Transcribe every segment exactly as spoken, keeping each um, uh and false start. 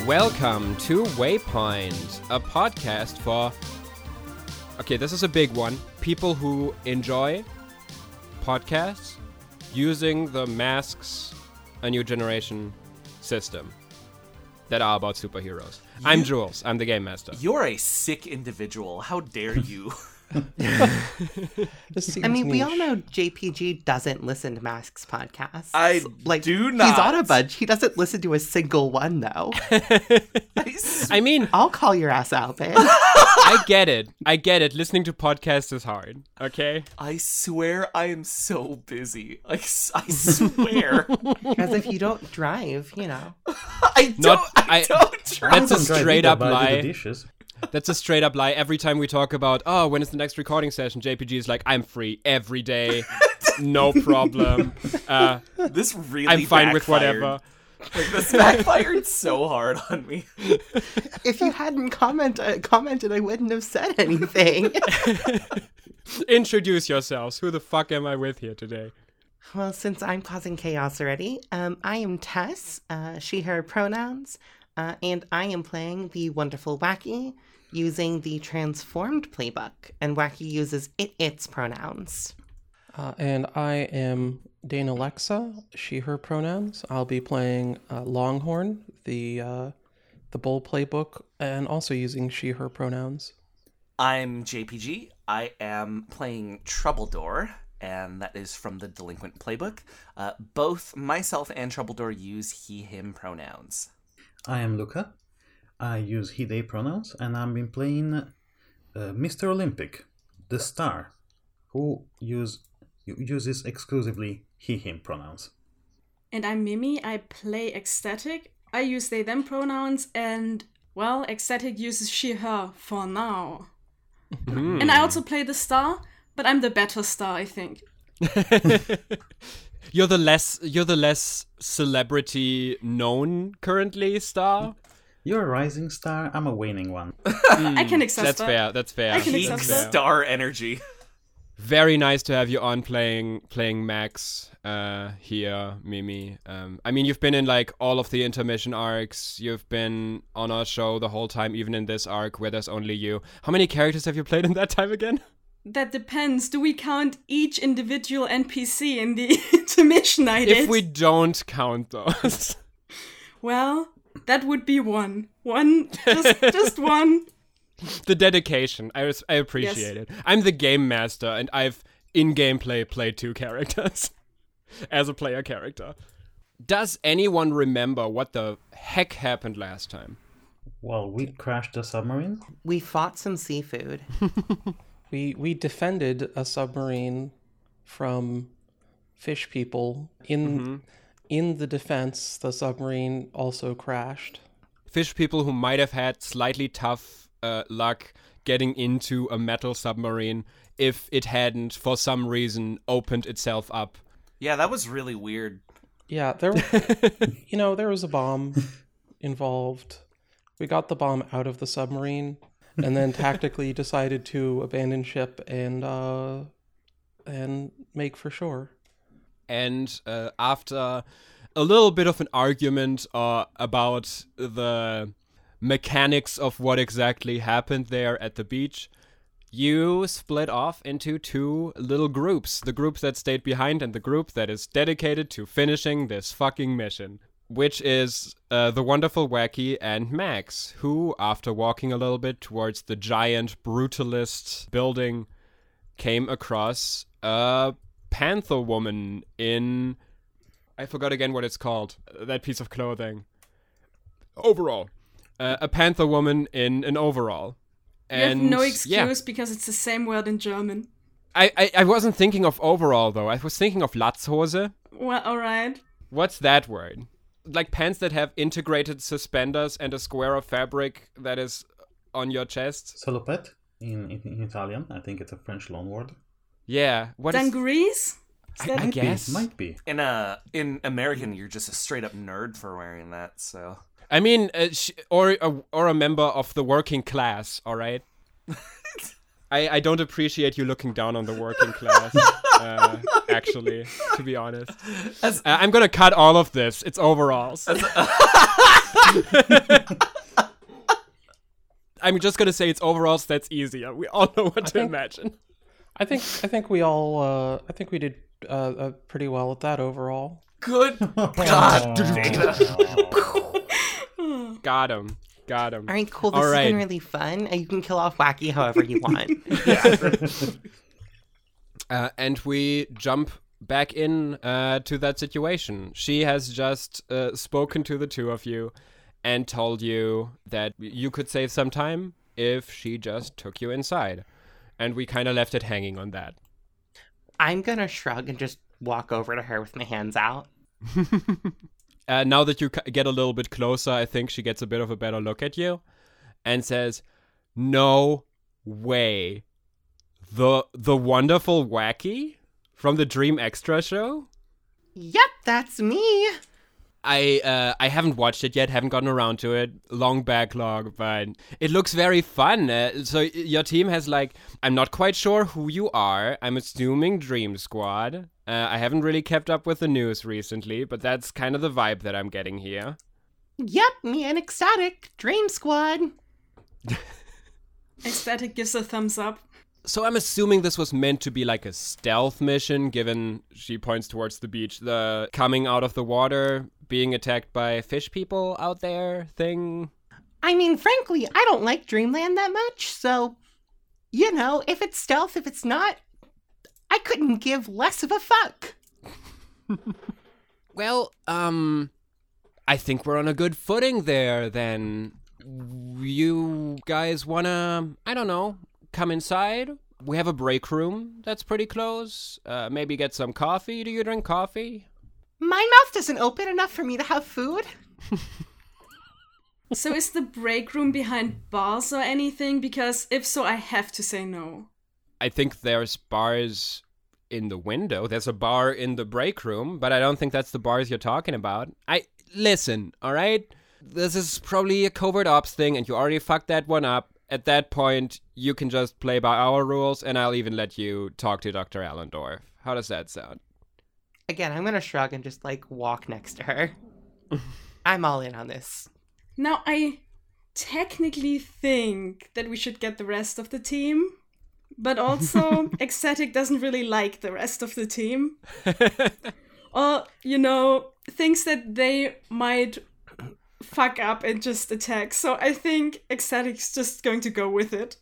Welcome to Waypoint, a podcast for... Okay, this is a big one. People who enjoy podcasts using the Masks A New Generation system that are about superheroes. You, I'm Jules. I'm the Game Master. You're a sick individual. How dare you? I mean, niche. We all know J P G doesn't listen to Masks podcasts. I like, do not. He's on a bunch. He doesn't listen to a single one, though. I mean... I'll call your ass out, man. I get it. I get it. Listening to podcasts is hard, okay? I swear I am so busy. I, I swear. As if you don't drive, you know. I don't, Not, I, I don't drive. That's a straight up lie. Dishes. That's a straight up lie. Every time we talk about, oh, when is the next recording session, J P G is like, I'm free every day, no problem. Uh, this really I'm fine backfired. with whatever. Like, this backfired so hard on me. If you hadn't comment, uh, commented, I wouldn't have said anything. Introduce yourselves. Who the fuck am I with here today? Well, since I'm causing chaos already, um, I am Tess, uh, she, her pronouns, uh, and I am playing the wonderful Wacky using the transformed playbook, and Wacky uses it, its pronouns. Uh, and I am Dana Alexa, she, her pronouns. I'll be playing uh, Longhorn, the uh, the bull playbook, and also using she, her pronouns. I'm J P G. I am playing Troubledore, and that is from the Delinquent playbook. Uh, both myself and Troubledore use he, him pronouns. I am Luca. I use he, they pronouns, and I've been playing uh, Mister Olympic, the star, who use uses exclusively he, him pronouns. And I'm Mimi. I play Ecstatic. I use they, them pronouns, and, well, Ecstatic uses she, her for now. Mm. And I also play the star, but I'm the better star, I think. You're the less you're the less celebrity known currently star. You're a rising star. I'm a waning one. mm, I can accept that's that. Fair. That's fair. I can Peak accept that. Star energy. Very nice to have you on playing playing Max uh, here, Mimi. Um, I mean, you've been in like all of the intermission arcs. You've been on our show the whole time, even in this arc where there's only you. How many characters have you played in that time again? That depends. Do we count each individual N P C in the intermission I did? If we don't count those. Well, that would be one. One, just, just one. The dedication. I, was, I appreciate yes. it. I'm the game master, and I've, in gameplay, played two characters as a player character. Does anyone remember what the heck happened last time? Well, we crashed a submarine. We fought some seafood. We we defended a submarine from fish people. In mm-hmm. in the defense, the submarine also crashed. Fish people who might have had slightly tough uh, luck getting into a metal submarine if it hadn't, for some reason, opened itself up. Yeah, that was really weird. Yeah, there. you know, there was a bomb involved. We got the bomb out of the submarine. And then tactically decided to abandon ship and uh, and make for shore. And uh, after a little bit of an argument uh, about the mechanics of what exactly happened there at the beach, you split off into two little groups. The group that stayed behind and the group that is dedicated to finishing this fucking mission. Which is uh, the wonderful Wacky and Max, who, after walking a little bit towards the giant brutalist building, came across a panther woman in... I forgot again what it's called. That piece of clothing. Overall. Uh, a panther woman in an overall. And, you have no excuse yeah. because it's the same word in German. I, I, I wasn't thinking of overall, though. I was thinking of Latzhose. Well, alright. What's that word? Like pants that have integrated suspenders and a square of fabric that is on your chest. Salopette in, in, in Italian. I think it's a French loanword. Yeah. What Dungarees? Is... I, I guess. Be, might be. In uh, in American, you're just a straight up nerd for wearing that, so... I mean, uh, sh- or, a, or a member of the working class, all right? I, I don't appreciate you looking down on the working class, uh, actually, to be honest. As, uh, I'm going to cut all of this. It's overalls. as, I'm just going to say it's overalls. That's easier. We all know what I to think- imagine. I think I think we all uh, I think we did uh, uh, pretty well at that overall. good God, Data. Got him. Got him. All right, cool. This All has right. been really fun. Uh, You can kill off Wacky however you want. Uh, and we jump back in uh, to that situation. She has just uh, spoken to the two of you and told you that you could save some time if she just took you inside. And we kind of left it hanging on that. I'm gonna shrug and just walk over to her with my hands out. Uh, now that you c- get a little bit closer, I think she gets a bit of a better look at you and says, "No way. The the wonderful Wacky from the Dream Extra show? Yep, that's me. I uh, I haven't watched it yet, haven't gotten around to it. Long backlog, but it looks very fun. Uh, so y- your team has like, I'm not quite sure who you are. I'm assuming Dream Squad. Uh, I haven't really kept up with the news recently, but that's kind of the vibe that I'm getting here. Yep, me and Ecstatic. Dream Squad. Ecstatic gives a thumbs up. So I'm assuming this was meant to be like a stealth mission, given she points towards the beach, the coming out of the water, being attacked by fish people out there thing. I mean, frankly, I don't like Dreamland that much, so, you know, if it's stealth, if it's not, I couldn't give less of a fuck. Well, um, I think we're on a good footing there then. You guys wanna, I don't know, come inside? We have a break room that's pretty close. Uh, maybe get some coffee. Do you drink coffee? My mouth isn't open enough for me to have food. So is the break room behind bars or anything? Because if so, I have to say no. I think there's bars in the window. There's a bar in the break room, but I don't think that's the bars you're talking about. I listen, all right? This is probably a covert ops thing, and you already fucked that one up. At that point, you can just play by our rules, and I'll even let you talk to Doctor Allendorf. How does that sound? Again, I'm gonna shrug and just, like, walk next to her. I'm all in on this. Now, I technically think that we should get the rest of the team, but also Ecstatic doesn't really like the rest of the team. Or, you know, thinks that they might fuck up and just attack. So I think Ecstatic's just going to go with it.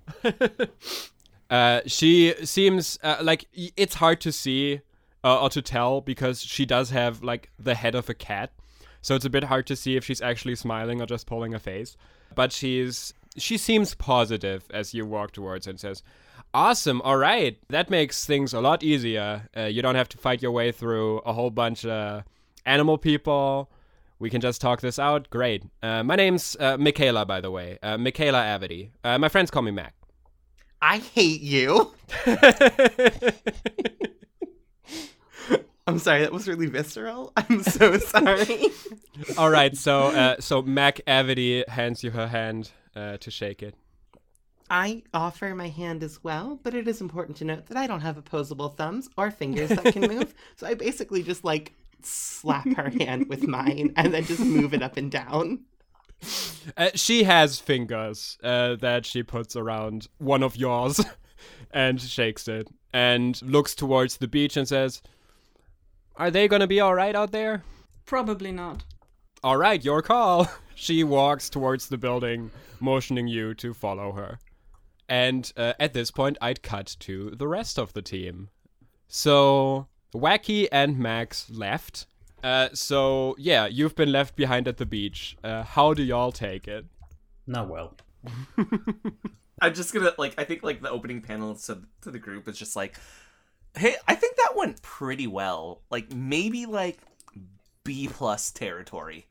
uh, she seems uh, like y- it's hard to see uh, or to tell because she does have like the head of a cat. So it's a bit hard to see if she's actually smiling or just pulling a face. But she's she seems positive as you walk towards her and says, "Awesome, all right. That makes things a lot easier. Uh, you don't have to fight your way through a whole bunch of animal people. We can just talk this out. Great. Uh, my name's uh, Michaela, by the way. Uh, Michaela Avity. Uh, my friends call me Mac." I hate you. I'm sorry, that was really visceral. I'm so sorry. All right, so uh, so Mac Avity hands you her hand uh, to shake it. I offer my hand as well, but it is important to note that I don't have opposable thumbs or fingers that can move. So I basically just like slap her hand with mine and then just move it up and down. Uh, she has fingers uh, that she puts around one of yours and shakes it and looks towards the beach and says, "Are they gonna be all right out there?" Probably not. "All right, your call." She walks towards the building, motioning you to follow her. And uh, at this point, I'd cut to the rest of the team. So Wacky and Max left. Uh, so yeah, you've been left behind at the beach. Uh, how do y'all take it? Not well. I'm just gonna, like, I think, like, the opening panel to, to the group is just like, hey, I think that went pretty well. Like, maybe, like, B plus territory.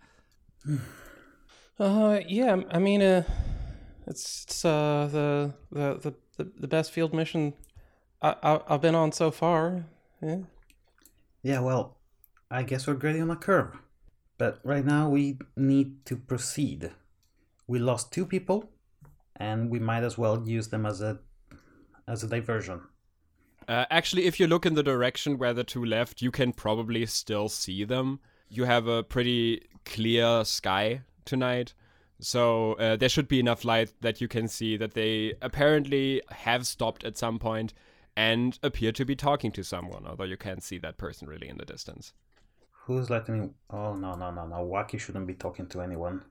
Uh, yeah. I mean, uh, it's, it's uh the, the the the best field mission I, I I've been on so far. Yeah. Yeah, well, I guess we're grading on a curve. But right now we need to proceed. We lost two people, and we might as well use them as a as a diversion. Uh, actually, if you look in the direction where the two left, you can probably still see them. You have a pretty clear sky tonight, so uh, there should be enough light that you can see that they apparently have stopped at some point and appear to be talking to someone, although you can't see that person really in the distance. Who's letting... Oh, no, no, no, no. Wacky shouldn't be talking to anyone.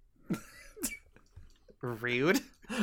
Rude.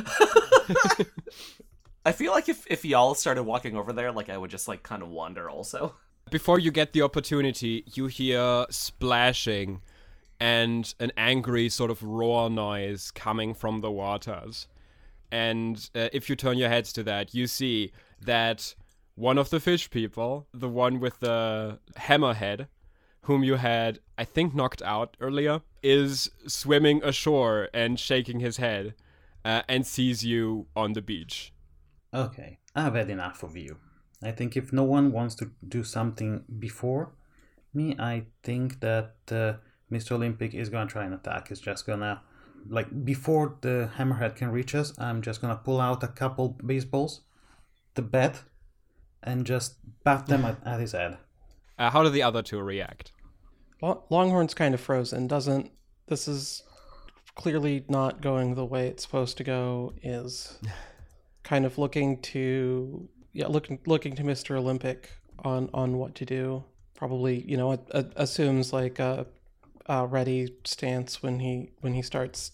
I feel like if, if y'all started walking over there, like I would just like kind of wander also. Before you get the opportunity, you hear splashing and an angry sort of roar noise coming from the waters. And uh, if you turn your heads to that, you see that one of the fish people, the one with the hammerhead, whom you had, I think, knocked out earlier, is swimming ashore and shaking his head uh, and sees you on the beach. Okay, I've had enough of you. I think if no one wants to do something before me, I think that uh, Mister Olympic is gonna try and attack. He's just gonna, like, before the hammerhead can reach us, I'm just gonna pull out a couple baseballs, the bat, and just bat them at, at his head. Uh, how do the other two react? Longhorn's kind of frozen. Doesn't this is clearly not going the way it's supposed to go. Is kind of looking to yeah looking looking to Mister Olympic on on what to do. Probably you know a, a, assumes like a, a ready stance when he when he starts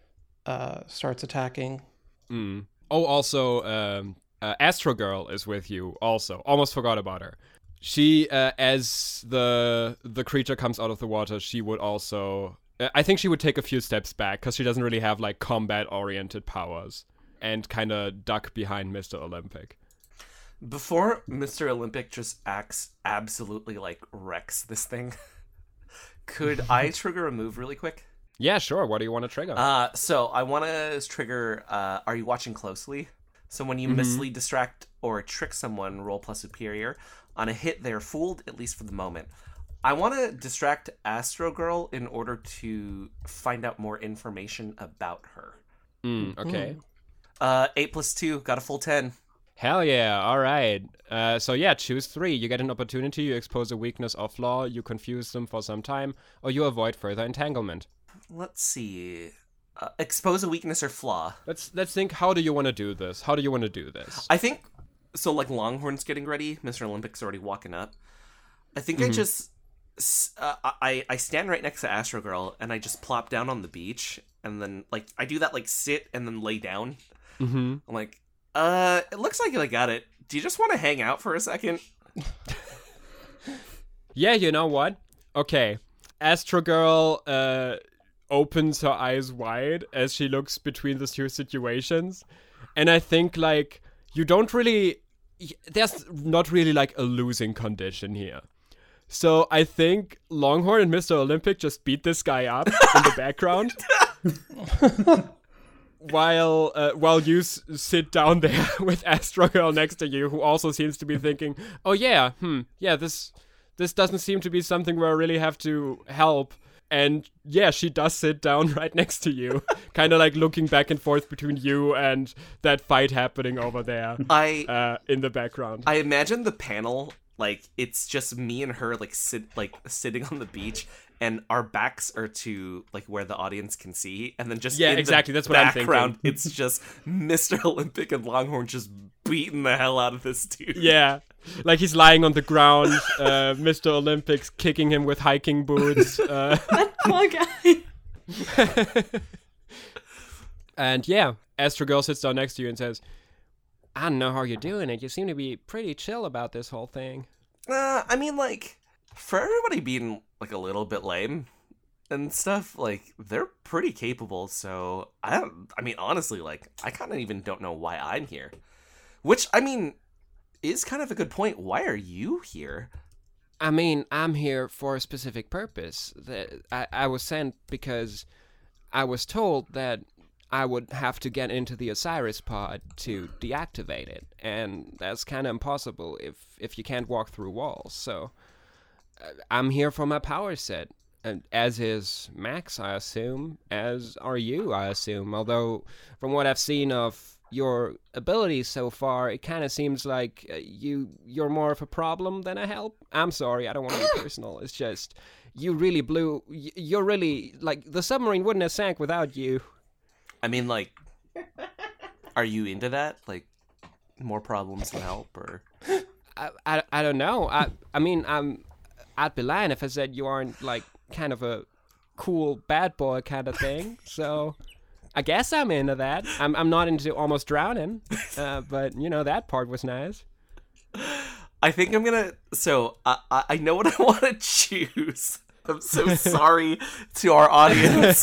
uh, starts attacking. Mm. Oh, also, um, uh, Astro Girl is with you. Also, almost forgot about her. She, uh, as the the creature comes out of the water, she would also... Uh, I think she would take a few steps back, because she doesn't really have, like, combat-oriented powers, and kind of duck behind Mister Olympic. Before Mister Olympic just acts absolutely, like, wrecks this thing, could I trigger a move really quick? Yeah, sure. What do you want to trigger? Uh, so I want to trigger, uh, Are You Watching Closely? So when you mm-hmm. mislead, distract, or trick someone, roll plus superior. On a hit, they're fooled, at least for the moment. I want to distract Astro Girl in order to find out more information about her. Mm, okay. Mm. Uh, eight plus two, got a full ten. Hell yeah, all right. Uh, so yeah, choose three. You get an opportunity, you expose a weakness or flaw, you confuse them for some time, or you avoid further entanglement. Let's see. Uh, expose a weakness or flaw. Let's let's think, how do you want to do this? How do you want to do this? I think... So, like, Longhorn's getting ready. Mister Olympic's already walking up. I think mm-hmm. I just... Uh, I, I stand right next to Astro Girl, and I just plop down on the beach. And then, like, I do that, like, sit and then lay down. Mm-hmm. I'm like, uh, it looks like I got it. Do you just want to hang out for a second? Yeah, you know what? Okay. Astro Girl uh, opens her eyes wide as she looks between the two situations. And I think, like... You don't really... There's not really, like, a losing condition here. So I think Longhorn and Mister Olympic just beat this guy up in the background. while uh, while you s- sit down there with Astro Girl next to you, who also seems to be thinking, oh yeah, hmm, yeah, this this doesn't seem to be something where I really have to help. And yeah, she does sit down right next to you, kind of like looking back and forth between you and that fight happening over there I, uh, in the background. I imagine the panel, like, it's just me and her, like, sit, like sitting on the beach, and our backs are to, like, where the audience can see, and then just yeah, in exactly. the That's what I'm thinking. It's just Mister Olympic and Longhorn just beating the hell out of this dude. Yeah. Like he's lying on the ground, uh, Mister Olympic's kicking him with hiking boots. Uh. That poor guy. And yeah, Astro Girl sits down next to you and says, I don't know how you're doing it. You seem to be pretty chill about this whole thing. Uh, I mean, like, for everybody being, like, a little bit lame and stuff, like, they're pretty capable, so, I don't, I mean, honestly, like, I kind of even don't know why I'm here. Which, I mean... is kind of a good point. Why are you here? I mean, I'm here for a specific purpose. I, I was sent because I was told that I would have to get into the Osiris pod to deactivate it, and that's kind of impossible if, if you can't walk through walls. So I'm here for my power set, and as is Max, I assume, as are you, I assume. Although, from what I've seen of your abilities so far, it kind of seems like uh, you you're more of a problem than a help. I'm sorry, I don't want to be personal. It's just you really blew. y- You're really like the submarine wouldn't have sank without you. I mean, like, are you into that? Like, more problems than help, or? I, I, I don't know. I I mean, I'm I'd be lying if I said you aren't like kind of a cool bad boy kind of thing. So I guess I'm into that. I'm I'm not into almost drowning, uh, but you know that part was nice. I think I'm gonna. So I I I know what I want to choose. I'm so sorry to our audience.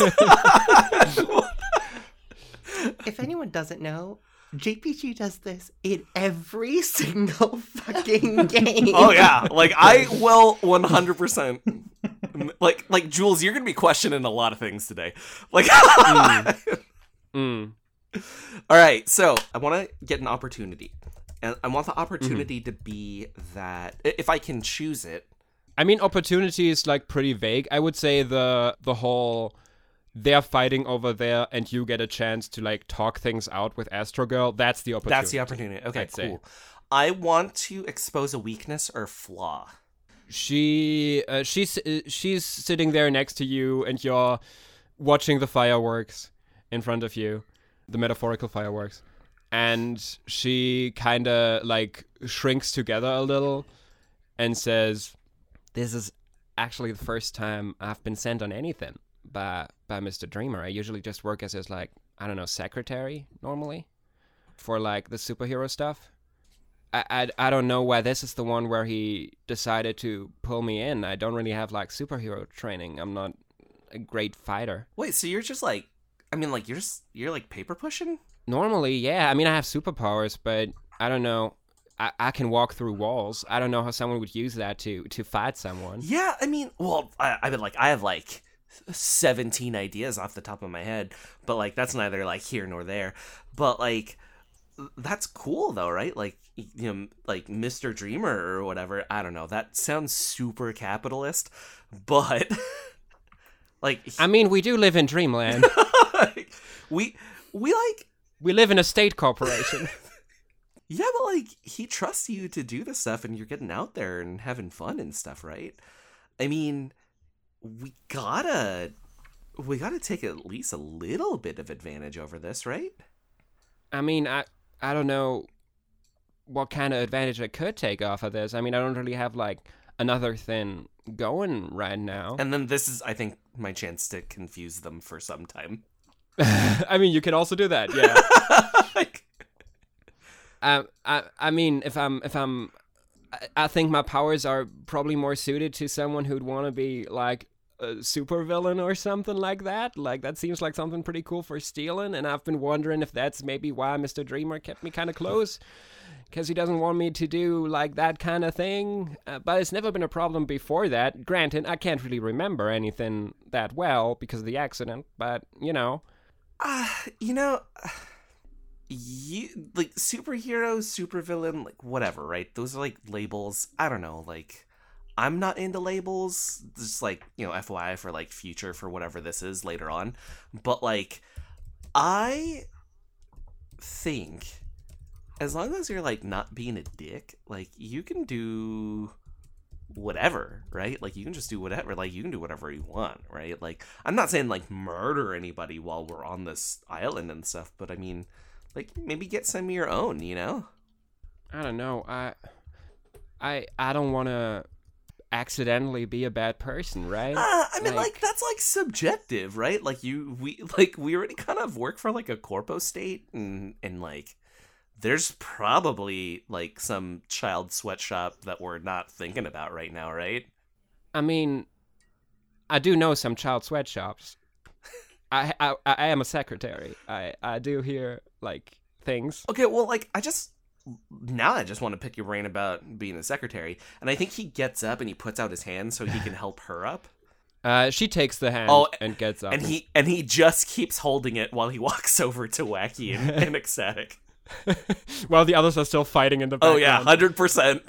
If anyone doesn't know, J P G does this in every single fucking game. Oh yeah, like I will one hundred percent. Like like Jules, you're gonna be questioning a lot of things today. Like, Mm. Mm. all right. So I want to get an opportunity, and I want the opportunity to be that i- if I can choose it. I mean, opportunity is like pretty vague. I would say the the whole they're fighting over there and you get a chance to like talk things out with Astro Girl. That's the opportunity. That's the opportunity. Okay, I'd say. cool. I want to expose a weakness or flaw. She uh, she's uh, she's sitting there next to you and you're watching the fireworks in front of you, the metaphorical fireworks, and she kind of like shrinks together a little and says, "This is actually the first time I've been sent on anything by by Mister Dreamer. I usually just work as his like I don't know secretary normally for like the superhero stuff." I, I, I don't know why this is the one where he decided to pull me in. I don't really have like superhero training. I'm not a great fighter. Wait, so you're just like, I mean, like you're just you're like paper pushing? Normally, yeah. I mean, I have superpowers, but I don't know. I, I can walk through walls. I don't know how someone would use that to to fight someone. Yeah, I mean, well, I, I mean, like I have like seventeen ideas off the top of my head, but like that's neither like here nor there. But like that's cool though, right? Like you know, like Mister Dreamer or whatever. I don't know. That sounds super capitalist, but like I mean, we do live in dreamland. we we like We live in a state corporation. yeah, but like he trusts you to do this stuff, and you're getting out there and having fun and stuff, right? I mean, we gotta we gotta take at least a little bit of advantage over this, right? I mean, I I don't know what kind of advantage I could take off of this. I mean, I don't really have like another thing going right now. And then this is, I think, my chance to confuse them for some time. I mean, you can also do that, yeah. Like, Um, I I mean, if I'm if I'm, I, I think my powers are probably more suited to someone who'd want to be like a supervillain or something like that. Like that seems like something pretty cool for stealing. And I've been wondering if that's maybe why Mister Dreamer kept me kind of close, because he doesn't want me to do like that kind of thing. Uh, but it's never been a problem before that. Granted, I can't really remember anything that well because of the accident. But you know, uh, you know, you like superhero, supervillain, like whatever, right? Those are like labels. I don't know, like I'm not into labels. Just like, you know, F Y I for like future for whatever this is later on. But like I think as long as you're like not being a dick, like you can do whatever, right? Like you can just do whatever, like you can do whatever you want, right? Like I'm not saying like murder anybody while we're on this island and stuff, but I mean like maybe get some of your own, you know? I don't know. I I I don't want to accidentally be a bad person, right? Uh, I mean, like, that's like subjective, right? Like you, we like we already kind of work for like a corpo state, and and like there's probably like some child sweatshop that we're not thinking about right now, right? I mean, I do know some child sweatshops. I, I I am a secretary. I I do hear like things. Okay, well, like I just now I just want to pick your brain about being a secretary, and I think he gets up and he puts out his hand so he can help her up. Uh, she takes the hand Oh, and gets up. And he and he just keeps holding it while he walks over to Wacky and, and Ecstatic. While the others are still fighting in the background. Oh yeah, hundred percent.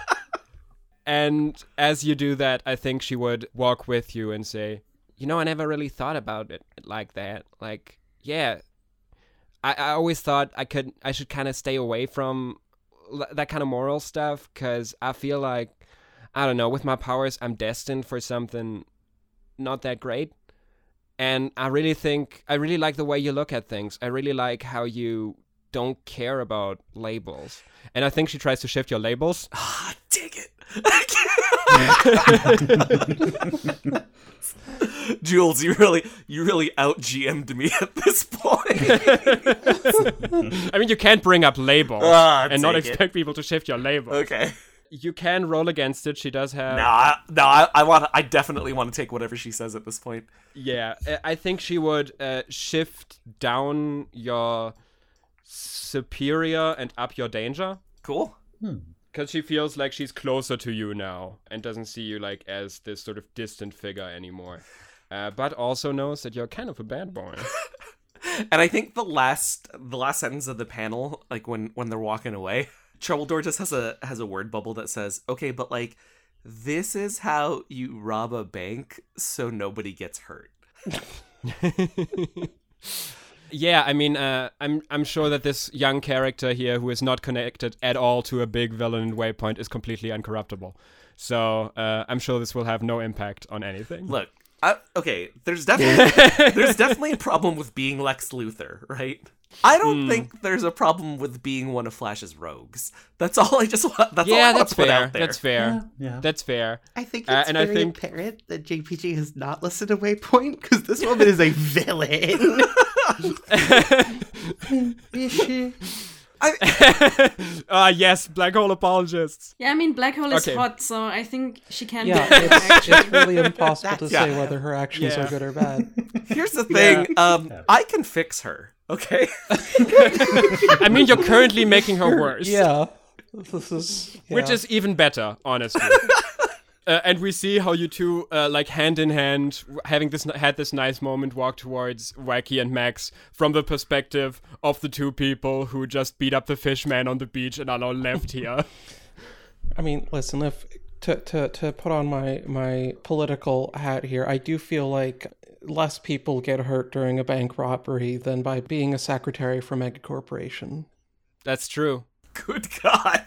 And as you do that, I think she would walk with you and say, "You know, I never really thought about it like that. Like, yeah, I, I always thought I could I should kind of stay away from l- that kind of moral stuff, because I feel like, I don't know, with my powers, I'm destined for something not that great. And I really think, I really like the way you look at things. I really like how you don't care about labels. And I think she tries to shift your labels. Ah, dig it. Jules, you really you really out G M'd me at this point. I mean, you can't bring up labels Ah, and not take it. expect people to shift your labels. Okay. You can roll against it. She does have... No, I, no, I, I want. I definitely want to take whatever she says at this point. Yeah, I- I think she would uh, shift down your superior and up your danger. Cool. Because she feels like she's closer to you now and doesn't see you like as this sort of distant figure anymore. Uh, but also knows that you're kind of a bad boy. And I think the last the last sentence of the panel, like when when they're walking away, Troubledore just has a has a word bubble that says, "Okay, but like, this is how you rob a bank so nobody gets hurt." Yeah, I mean, uh, I'm I'm sure that this young character here, who is not connected at all to a big villain in Waypoint, is completely uncorruptible. So uh, I'm sure this will have no impact on anything. Look, I, okay, there's definitely there's definitely a problem with being Lex Luthor, right? I don't Hmm. think there's a problem with being one of Flash's rogues. That's all I just want. That's all I Yeah, want that's to put fair. out there. That's fair. Yeah. That's fair. I think Uh, it's and I very think- apparent that J P G has not listened to Waypoint, because this woman is a villain. Is she? Ah, yes, black hole apologists. Yeah, I mean, Black Hole is Okay. hot, so I think she can Yeah, be a it's, action. it's really impossible to That's- say yeah. whether her actions Yeah. are good or bad. Here's the thing. Um, I can fix her. Okay. I mean, you're currently making her worse. Yeah, this is Which yeah. is even better, honestly. uh, and we see how you two, uh, like hand in hand, having this had this nice moment, walk towards Wacky and Max from the perspective of the two people who just beat up the fish man on the beach and are now left here. I mean, listen, if to, to, to put on my, my political hat here, I do feel like less people get hurt during a bank robbery than by being a secretary for mega corporation. That's true. Good God.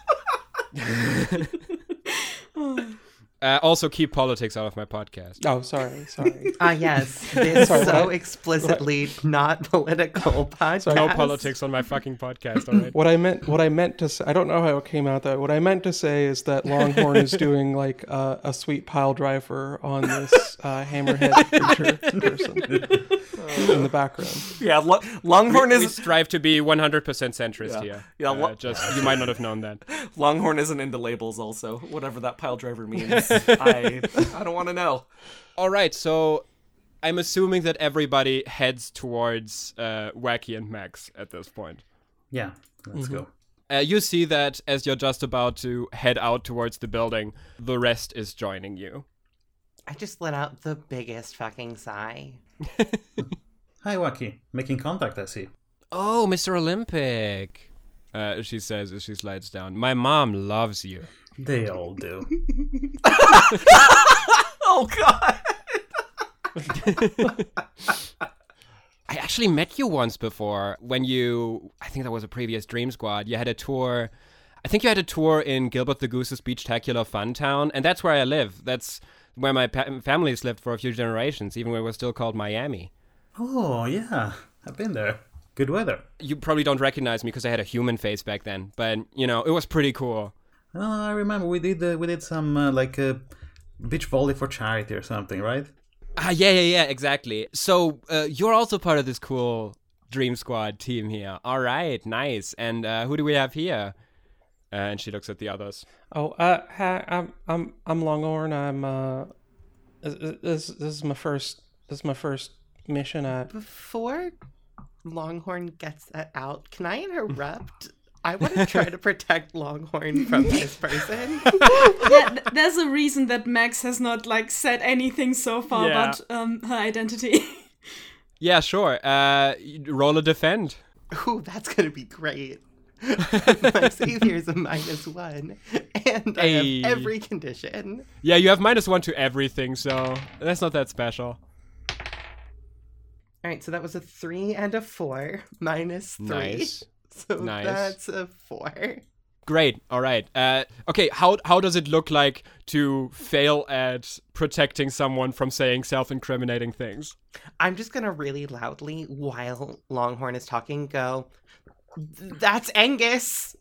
Uh, also, keep politics out of my podcast. Oh, sorry, sorry. Ah, yes. This Sorry, so what? explicitly not political podcast. No politics on my fucking podcast, all right? What I meant, what I meant to say, I don't know how it came out though. What I meant to say is that Longhorn is doing like uh, a sweet pile driver on this uh, hammerhead creature person in the background. Yeah, Lo- Longhorn We is strive to be one hundred percent centrist Yeah. here. Yeah, Uh, lo- just you might not have known that. Longhorn isn't into labels. Also, whatever that pile driver means, I I don't want to know. All right, so I'm assuming that everybody heads towards uh, Wacky and Max at this point. Yeah, let's go. Uh, you see that as you're just about to head out towards the building, the rest is joining you. I just let out the biggest fucking sigh. Hi, Wacky. Making contact, I see. Oh, Mister Olympic, uh, she says as she slides down. My mom loves you. They all do. Oh God. I actually met you once before when you, I think that was a previous Dream Squad. You had a tour, I think you had a tour in Gilbert the Goose's Beach-tacular Fun Town, and that's where I live. That's where my pa- family's lived for a few generations, even when it was still called Miami. Oh, yeah. I've been there. Good weather. You probably don't recognize me because I had a human face back then, but, you know, it was pretty cool. Oh, I remember we did uh, we did some uh, like uh, beach volley for charity or something, right? Ah, yeah, yeah, yeah, exactly. So, uh, you're also part of this cool Dream Squad team here. All right, nice. And uh, who do we have here? Uh, and she looks at the others. Oh, uh, hi, I'm I'm I'm Longhorn. I'm uh, this this this is my first this is my first mission at. Before Longhorn gets that out, can I interrupt? I want to try to protect Longhorn from this person. Yeah, th- there's a reason that Max has not like said anything so far Yeah. about um, her identity. Yeah, sure. Uh, roll a defend. Ooh, that's going to be great. My savior is a minus one, and I Hey. have every condition. Yeah, you have minus one to everything, so that's not that special. All right, so that was a three and a four minus three. Nice. So Nice. that's a four. Great. All right. Uh, okay. How how does it look like to fail at protecting someone from saying self-incriminating things? I'm just gonna really loudly, while Longhorn is talking, go, "That's Angus."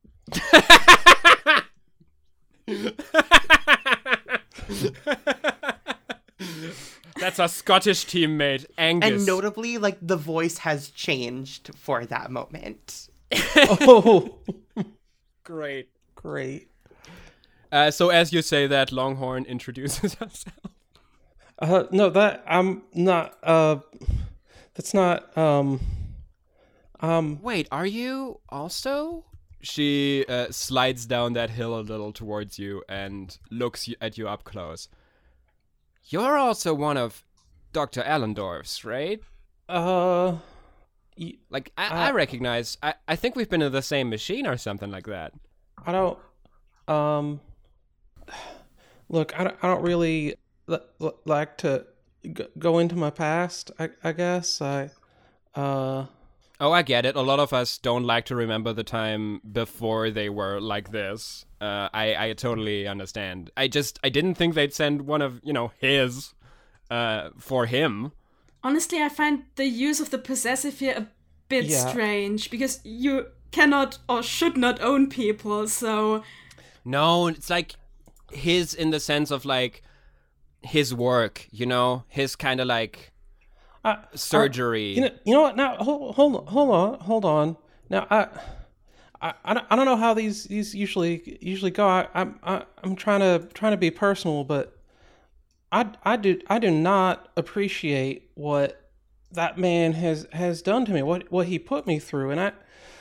That's a Scottish teammate, Angus. And notably, like, the voice has changed for that moment. Oh, Great. great. Uh, so as you say that, Longhorn introduces herself. Uh, no, that I'm not. Uh, that's not. Um, um. Wait, are you also? She uh, slides down that hill a little towards you and looks y- at you up close. You're also one of Doctor Allendorf's, right? Uh. y- Like, I, I Uh, recognize. I, I think we've been in the same machine or something like that. I don't. Um. Look, I don't. I don't really li- li- like to g- go into my past. I. I guess I. Uh. Oh, I get it. A lot of us don't like to remember the time before they were like this. Uh, I, I totally understand. I just, I didn't think they'd send one of, you know, his uh, for him. Honestly, I find the use of the possessive here a bit Yeah. strange because you cannot or should not own people, so No, it's like his in the sense of like his work, you know, his kind of like I, surgery. You know, you know what? Now, hold, hold, hold on, hold on. Now, I, I, I don't, I don't know how these, these usually, usually go. I, I'm, I, I'm trying to, trying to be personal, but I, I do, I do not appreciate what that man has, has done to me. What, what he put me through, and I,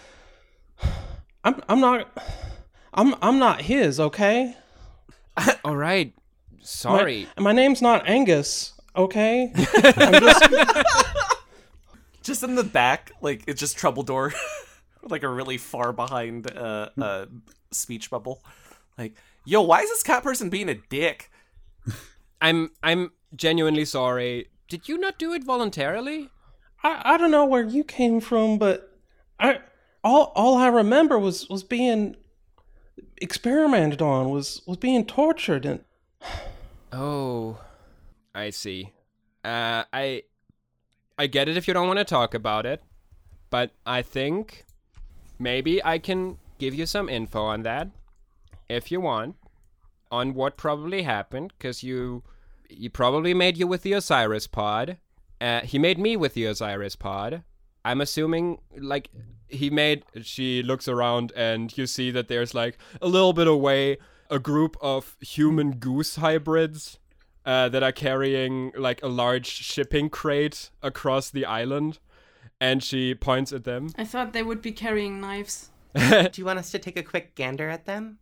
I'm, I'm not, I'm, I'm not his. Okay. All right, sorry. My, my name's not Angus. Okay. I'm just, Just in the back, like it's just Troubledore, like a really far behind uh, uh speech bubble. Like, yo, why is this cat person being a dick? I'm, I'm genuinely sorry. Did you not do it voluntarily? I, I don't know where you came from, but I all all I remember was, was being experimented on, was, was being tortured, and Oh, I see. Uh, I I get it if you don't want to talk about it, but I think maybe I can give you some info on that, if you want, on what probably happened, because you he probably made you with the Osiris pod. Uh, he made me with the Osiris pod. I'm assuming, like, he made... She looks around and you see that there's, like, a little bit away, a group of human goose hybrids uh, that are carrying, like, a large shipping crate across the island. And she points at them. I thought they would be carrying knives. Do you want us to take a quick gander at them?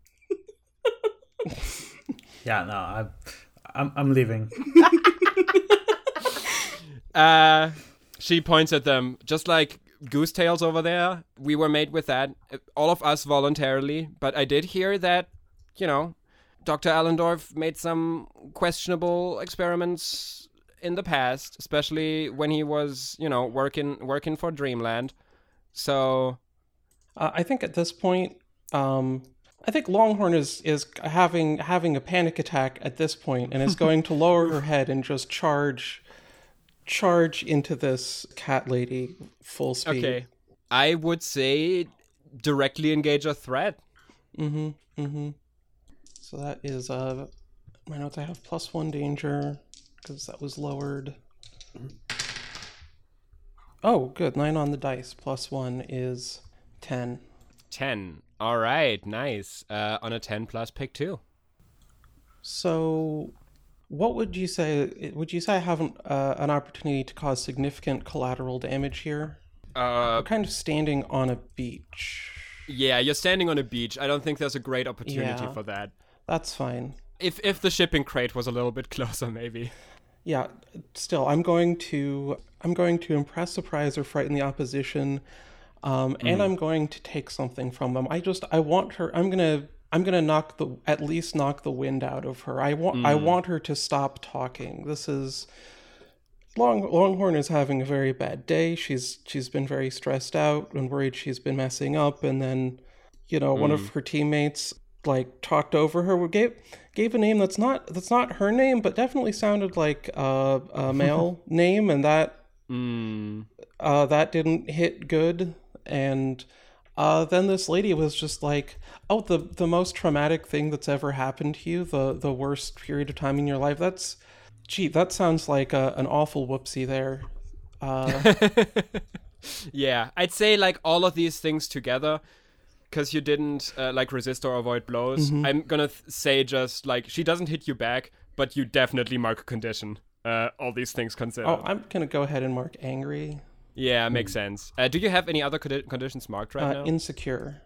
Yeah, no, I, I'm I'm leaving. Uh, she points at them, just like goose tails over there. We were made with that, all of us voluntarily. But I did hear that, you know, Doctor Allendorf made some questionable experiments in the past, especially when he was, you know, working working for Dreamland. So, uh, I think at this point, um, I think Longhorn is, is having having a panic attack at this point, and is going to lower her head and just charge charge into this cat lady full speed. okay, I would say directly engage a threat. Mm-hmm. Mm-hmm. So that is uh my notes. I have plus one danger because that was lowered. Oh, good. Nine on the dice. Plus one is ten. ten. All right, nice. Uh, on a ten plus, pick two. So, what would you say? Would you say I have an, uh, an opportunity to cause significant collateral damage here? Uh, We're kind of standing on a beach. yeah, you're standing on a beach. I don't think there's a great opportunity Yeah. for that. That's fine. If if the shipping crate was a little bit closer, maybe. Yeah. Still, I'm going to I'm going to impress, surprise, or frighten the opposition, um, and I'm going to take something from them. I just I want her. I'm gonna I'm gonna knock the at least knock the wind out of her. I want I want her to stop talking. This is Long Longhorn is having a very bad day. She's she's been very stressed out and worried she's been messing up, and then, you know, mm. one of her teammates like talked over her, gave gave a name that's not that's not her name, but definitely sounded like uh, a male name, and that mm. uh, that didn't hit good. And uh, then this lady was just like, "Oh, the the most traumatic thing that's ever happened to you, the the worst period of time in your life. That's, gee, that sounds like a, an awful whoopsie there." Uh, yeah, I'd say like all of these things together. Because you didn't uh, like resist or avoid blows, mm-hmm. I'm gonna th- say just like she doesn't hit you back, but you definitely mark a condition. Uh, all these things considered. Oh, I'm gonna go ahead and mark angry. Yeah, makes mm. sense. Uh, do you have any other condi- conditions marked right uh, now? Insecure.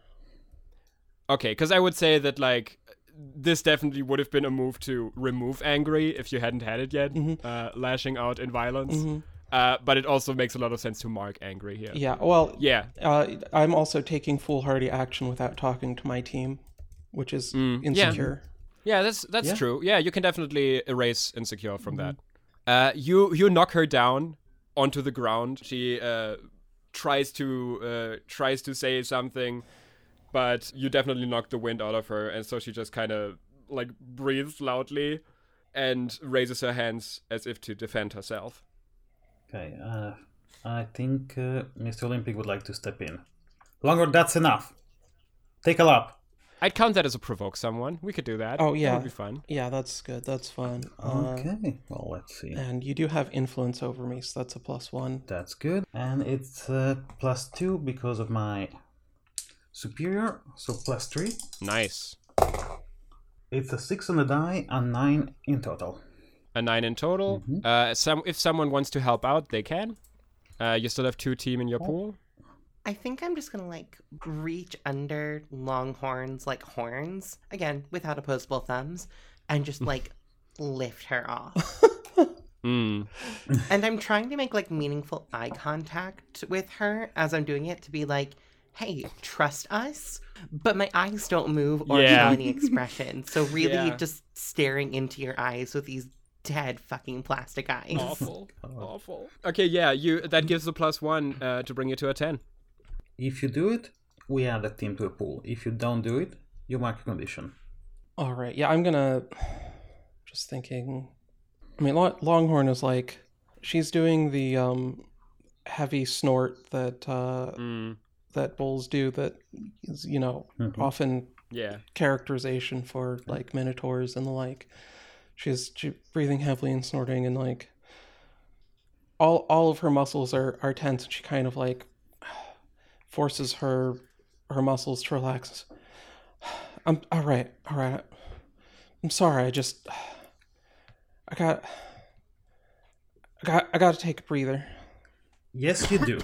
Okay, because I would say that like this definitely would have been a move to remove angry if you hadn't had it yet, mm-hmm. uh, lashing out in violence. Mm-hmm. Uh, but it also makes a lot of sense to mark angry here. Yeah, well, yeah. Uh, I'm also taking foolhardy action without talking to my team, which is mm, insecure. Yeah, yeah that's that's yeah. true. Yeah, you can definitely erase insecure from mm-hmm. that. Uh, you you knock her down onto the ground. She uh, tries to uh, tries to say something, but you definitely knock the wind out of her, and so she just kind of like breathes loudly and raises her hands as if to defend herself. Okay, uh, I think uh, Mister Olympic would like to step in. Longer, that's enough. Take a lap. I'd count that as a provoke someone. We could do that. Oh, yeah. That would be fun. Yeah, that's good. That's fun. Okay, uh, well, let's see. And you do have influence over me, so that's a plus one. That's good. And it's uh, plus two because of my superior, so plus three. Nice. It's a six on the die and nine in total. A nine in total. Mm-hmm. Uh, some if someone wants to help out, they can. Uh, you still have two team in your oh. pool. I think I'm just gonna like reach under Longhorn's like horns again without opposable thumbs and just like lift her off. mm. And I'm trying to make like meaningful eye contact with her as I'm doing it to be like, "Hey, trust us." But my eyes don't move or yeah. show any expression. So really, yeah. just staring into your eyes with these dead fucking plastic eyes. Awful. Awful. Okay, yeah, you that gives a plus one uh, to bring you to a ten. If you do it, we add a team to a pool. If you don't do it, you mark a condition. All right. Yeah, I'm gonna just thinking. I mean, Longhorn is like she's doing the um, heavy snort that uh, mm. that bulls do. That is, you know, mm-hmm. often yeah characterization for like minotaurs and the like. She's she, breathing heavily and snorting, and like all all of her muscles are, are tense, and she kind of like forces her her muscles to relax. I'm all right, all right. I'm sorry. I just I got I got I got to take a breather. Yes, you do.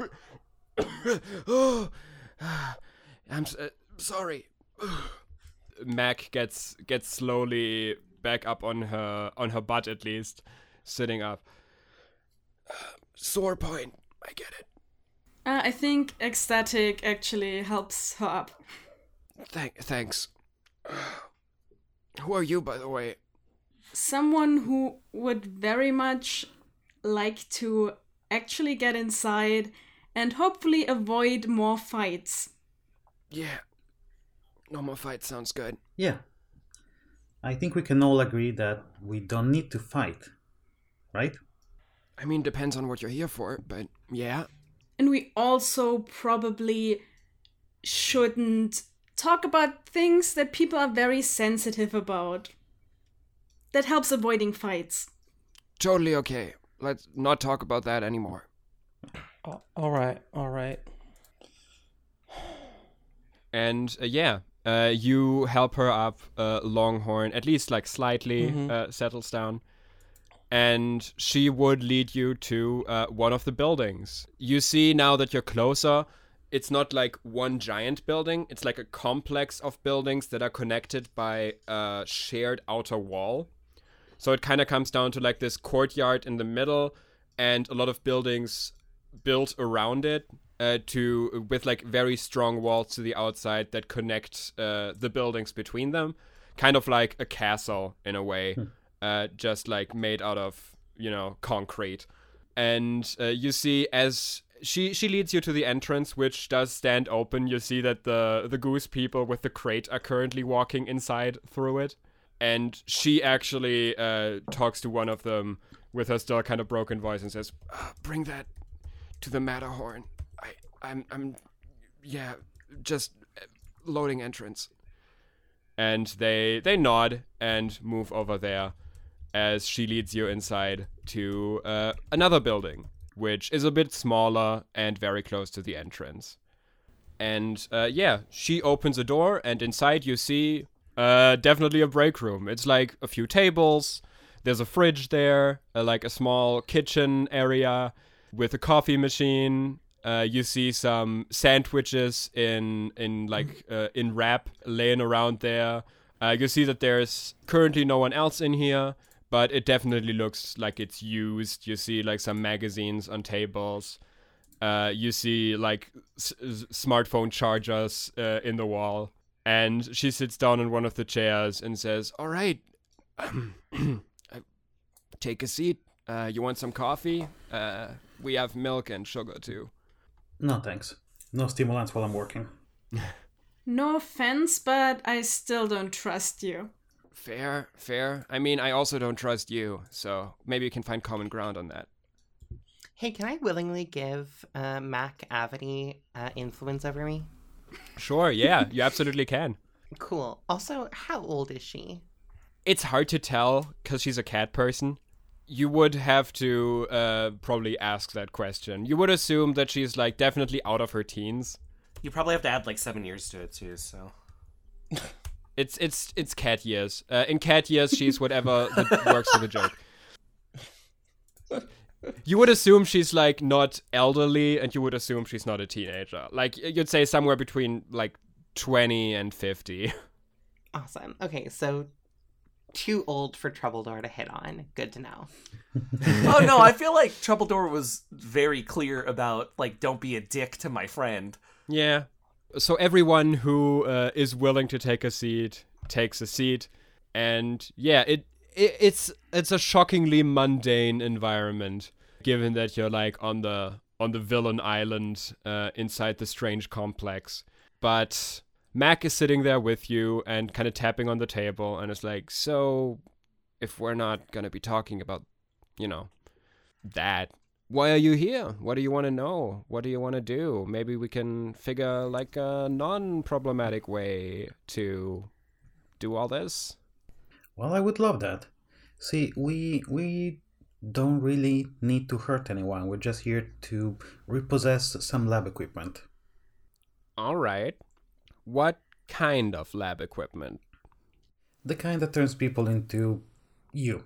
oh, I'm uh, sorry. Mac gets gets slowly back up on her on her butt, at least sitting up. Uh, sore point. I get it. Uh, I think ecstatic actually helps her up. Thank thanks. Uh, who are you, by the way? Someone who would very much like to actually get inside and hopefully avoid more fights. Yeah. No more fights sounds good. Yeah. I think we can all agree that we don't need to fight, right? I mean, depends on what you're here for, but yeah. And we also probably shouldn't talk about things that people are very sensitive about. That helps avoiding fights. Totally okay. Let's not talk about that anymore. Oh, all right, all right. And uh, yeah. Uh, you help her up, uh, Longhorn, at least like slightly mm-hmm. uh, settles down. And she would lead you to uh, one of the buildings. You see now that you're closer, it's not like one giant building. It's like a complex of buildings that are connected by a shared outer wall. So it kind of comes down to like this courtyard in the middle and a lot of buildings built around it. Uh, to with like very strong walls to the outside that connect uh, the buildings between them, kind of like a castle in a way, hmm. uh, just like made out of you know, concrete. And uh, you see as she she leads you to the entrance, which does stand open. You see that the the goose people with the crate are currently walking inside through it. And she actually uh, talks to one of them with her still kind of broken voice and says, uh, "Bring that to the Matterhorn. I, I'm, I'm, yeah, just loading entrance." And they they nod and move over there as she leads you inside to uh, another building, which is a bit smaller and very close to the entrance. And uh, yeah, she opens a door, and inside you see uh, definitely a break room. It's like a few tables. There's a fridge there, uh, like a small kitchen area with a coffee machine. Uh, you see some sandwiches in in like uh, in wrap laying around there. Uh, you see that there's currently no one else in here, but it definitely looks like it's used. You see like some magazines on tables. Uh, you see like s- s- smartphone chargers uh, in the wall. And she sits down in one of the chairs and says, "All right, take a seat. Uh, you want some coffee? Uh, we have milk and sugar too." No, thanks. No stimulants while I'm working. No offense, but I still don't trust you. Fair, fair. I mean, I also don't trust you, so maybe you can find common ground on that. Hey, can I willingly give uh, Mac Avity uh, influence over me? Sure, yeah, you absolutely can. Cool. Also, how old is she? It's hard to tell because she's a cat person. You would have to uh, probably ask that question. You would assume that she's like definitely out of her teens. You probably have to add like seven years to it too, so. It's it's it's cat years. Uh, in cat years, she's whatever that works for the joke. You would assume she's like not elderly, and you would assume she's not a teenager. Like you'd say somewhere between like twenty and fifty. Awesome. Okay, so too old for Troubledore to hit on. Good to know. Oh no, I feel like Troubledore was very clear about like don't be a dick to my friend. Yeah. So everyone who uh, is willing to take a seat takes a seat, and yeah, it, it it's it's a shockingly mundane environment, given that you're like on the on the villain island uh, inside the strange complex. But Mac is sitting there with you and kind of tapping on the table, and it's like, so if we're not gonna be talking about, you know, that. Why are you here? What do you want to know? What do you want to do? Maybe we can figure like a non-problematic way to do all this. Well, I would love that. See, we we don't really need to hurt anyone. We're just here to repossess some lab equipment. All right. What kind of lab equipment? The kind that turns people into you.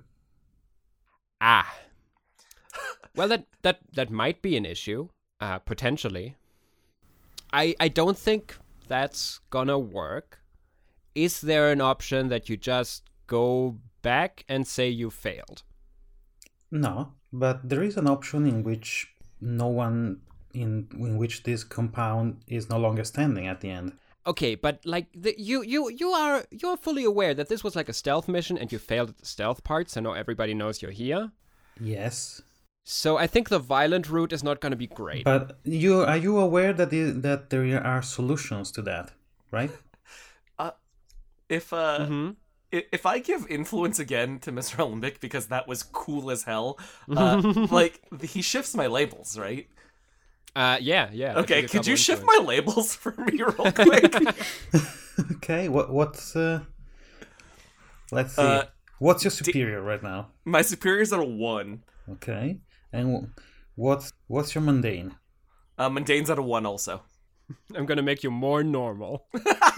Ah. Well, that, that, that might be an issue, uh, potentially. I I don't think that's gonna work. Is there an option that you just go back and say you failed? No, but there is an option in which no one in in which this compound is no longer standing at the end. Okay, but like the, you you you are you're fully aware that this was like a stealth mission and you failed at the stealth part, so now everybody knows you're here. Yes. So I think the violent route is not going to be great. But you are you aware that the, that there are solutions to that, right? Uh, if uh, Mm-hmm. i- if I give influence again to Mister Olympic because that was cool as hell, uh, like he shifts my labels, right? Uh, yeah, yeah. that's a Okay, good could double you shift influence. my labels for me real quick? Okay. What what's uh, let's see. Uh, what's your superior right now? My superior's at a one. Okay. And wh- what's what's your mundane? Uh, mundane's at a one also. I'm going to make you more normal.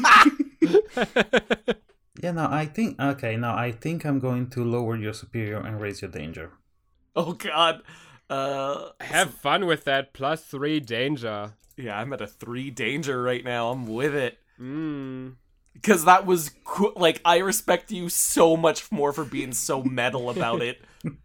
Yeah, no, I think okay, now I think I'm going to lower your superior and raise your danger. Oh god. Uh, Have fun with that plus three danger. yeah, I'm at a three danger right now. I'm with it. Mm. Because that was cool. Like, I respect you so much more for being so metal about it.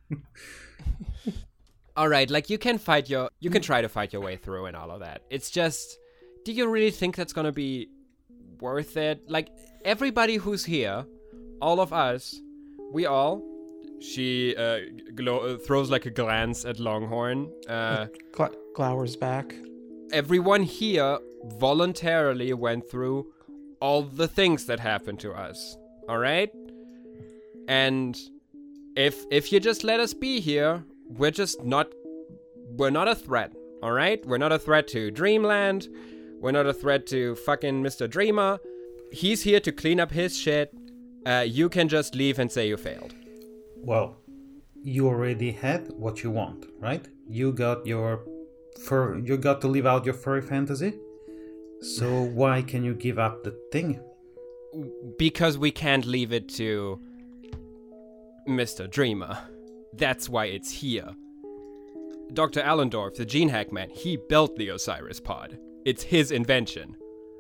All right, like you can fight your, you can try to fight your way through and all of that. It's just, do you really think that's gonna be worth it? Like everybody who's here, all of us, we all She uh, glo- throws like a glance at Longhorn. Uh, Gl- glowers back. everyone here voluntarily went through all the things that happened to us. All right? And if if you just let us be here, we're just not we're not a threat. All right? We're not a threat to Dreamland. We're not a threat to fucking Mister Dreamer. He's here to clean up his shit. Uh, you can just leave and say you failed. Well, you already had what you want, right? You got your fur. You got to live out your furry fantasy. So why can you give up the thing? Because we can't leave it to Mister Dreamer. That's why it's here. Doctor Allendorf, the gene hack man, he built the Osiris pod. It's his invention.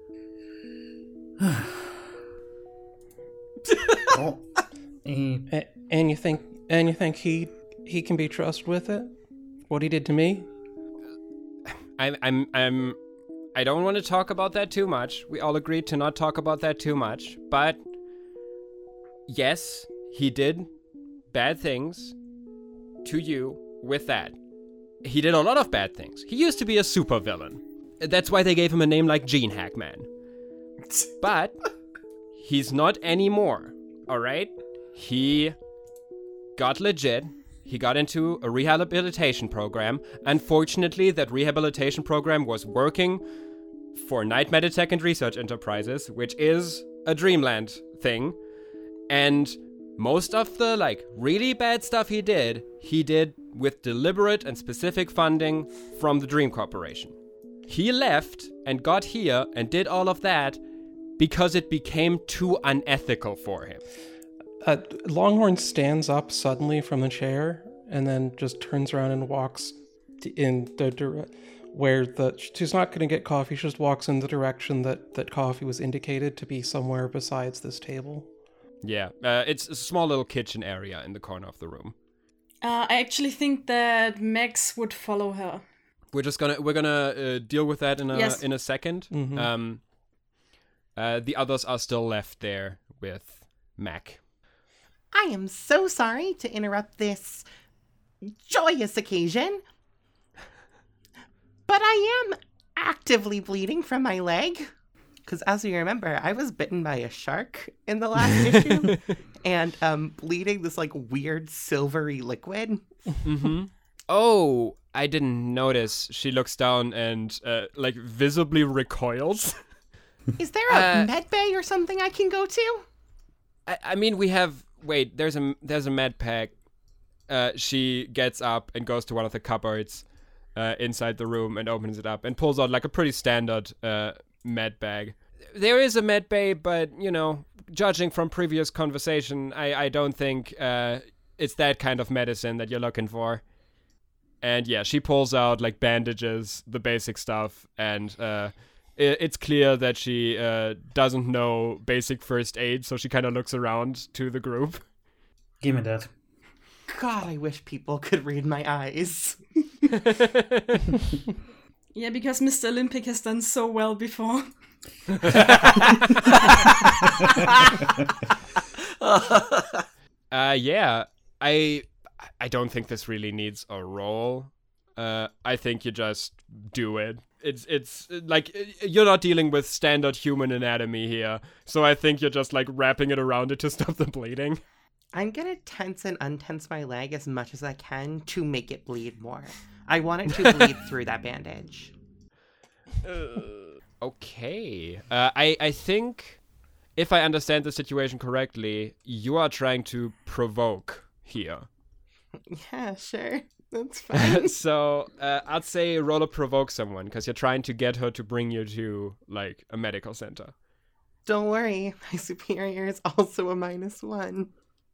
Oh, eh, A- and you think and you think he he can be trusted with it? What he did to me? I'm, I'm, I'm, I don't want to talk about that too much. We all agreed to not talk about that too much. But yes, he did bad things to you with that. He did a lot of bad things. He used to be a supervillain. That's why they gave him a name like Gene Hackman. But he's not anymore, all right? He got legit. He got into a rehabilitation program. Unfortunately, that rehabilitation program was working for Knight Meditech and Research Enterprises, which is a Dreamland thing. And most of the, like, really bad stuff he did, he did with deliberate and specific funding from the Dream Corporation. He left and got here and did all of that because it became too unethical for him. Uh, Longhorn stands up suddenly from the chair and then just turns around and walks in the dire- where the she's not going to get coffee. She just walks in the direction that that coffee was indicated to be somewhere besides this table. Yeah, uh, it's a small little kitchen area in the corner of the room. Uh, I actually think that Max would follow her. We're just gonna we're gonna uh, deal with that in a Yes. in a second. Mhm. Um, uh, the others are still left there with Mac. I am so sorry to interrupt this joyous occasion, but I am actively bleeding from my leg. Because as you remember, I was bitten by a shark in the last issue and um, bleeding this like weird silvery liquid. Mm-hmm. Oh, I didn't notice. She looks down and uh, like visibly recoils. Is there a Uh, med bay or something I can go to? I, I mean, we have. Wait, there's a there's a med pack. Uh, she gets up and goes to one of the cupboards uh, inside the room and opens it up and pulls out like a pretty standard uh, med bag. There is a med bay, but you know, judging from previous conversation, I I don't think uh, it's that kind of medicine that you're looking for. And yeah, she pulls out like bandages, the basic stuff, and uh, it, it's clear that she uh, doesn't know basic first aid, so she kind of looks around to the group. give me that. God, I wish people could read my eyes. Yeah, because Mister Olympic has done so well before. Uh, yeah, I I don't think this really needs a roll. Uh, I think you just do it. It's it's like you're not dealing with standard human anatomy here, so I think you're just like wrapping it around it to stop the bleeding. I'm gonna tense and untense my leg as much as I can to make it bleed more. I want it to bleed through that bandage. Okay. Uh, I I think if I understand the situation correctly, you are trying to provoke here. Yeah, sure. That's fine. So uh, I'd say roll a provoke someone because you're trying to get her to bring you to like a medical center. Don't worry, my superior is also a minus one.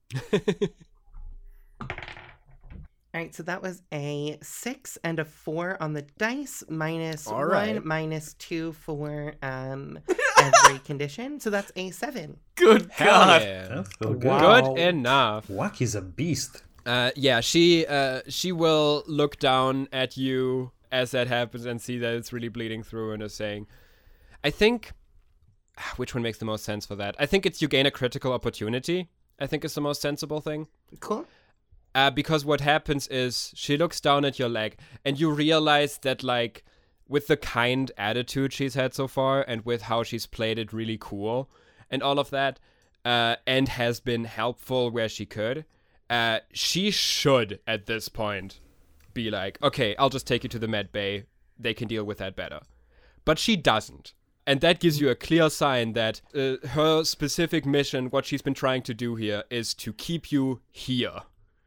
Alright, so that was a six and a four on the dice, minus All one, right. minus two for um every condition. So that's a seven. Good Hell God. yeah. That's so good. Wow. Good enough. Wack is a beast. Uh, yeah, she uh, she will look down at you as that happens and see that it's really bleeding through and is saying, I think, which one makes the most sense for that? I think it's you gain a critical opportunity, I think is the most sensible thing. Cool. Uh, because what happens is she looks down at your leg and you realize that, like, with the kind attitude she's had so far and with how she's played it really cool and all of that, uh, and has been helpful where she could, uh, she should at this point be like, okay, I'll just take you to the med bay. They can deal with that better. But she doesn't. And that gives you a clear sign that uh, her specific mission, what she's been trying to do here, is to keep you here.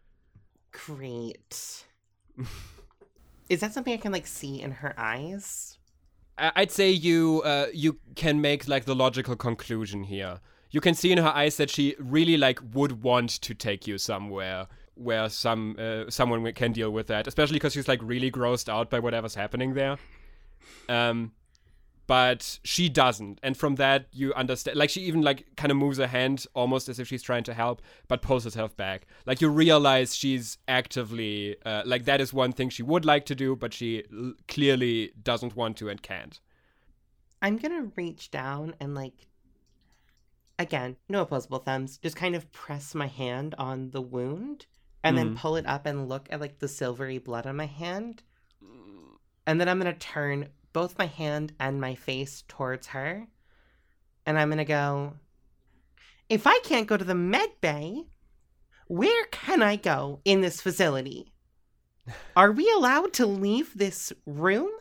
Great. Is that something I can, like, see in her eyes? I- I'd say you uh, you can make, like, the logical conclusion here. You can see in her eyes that she really, like, would want to take you somewhere where some uh, someone can deal with that, especially because she's, like, really grossed out by whatever's happening there. Um... But she doesn't. And from that, you understand. Like, she even, like, kind of moves her hand almost as if she's trying to help, but pulls herself back. Like, you realize she's actively, uh, like, that is one thing she would like to do, but she l- clearly doesn't want to and can't. I'm gonna reach down and, like, again, no opposable thumbs, just kind of press my hand on the wound and then Mhm. pull it up and look at, like, the silvery blood on my hand. And then I'm gonna turn both my hand and my face towards her. And I'm gonna go, if I can't go to the med bay, where can I go in this facility? Are we allowed to leave this room?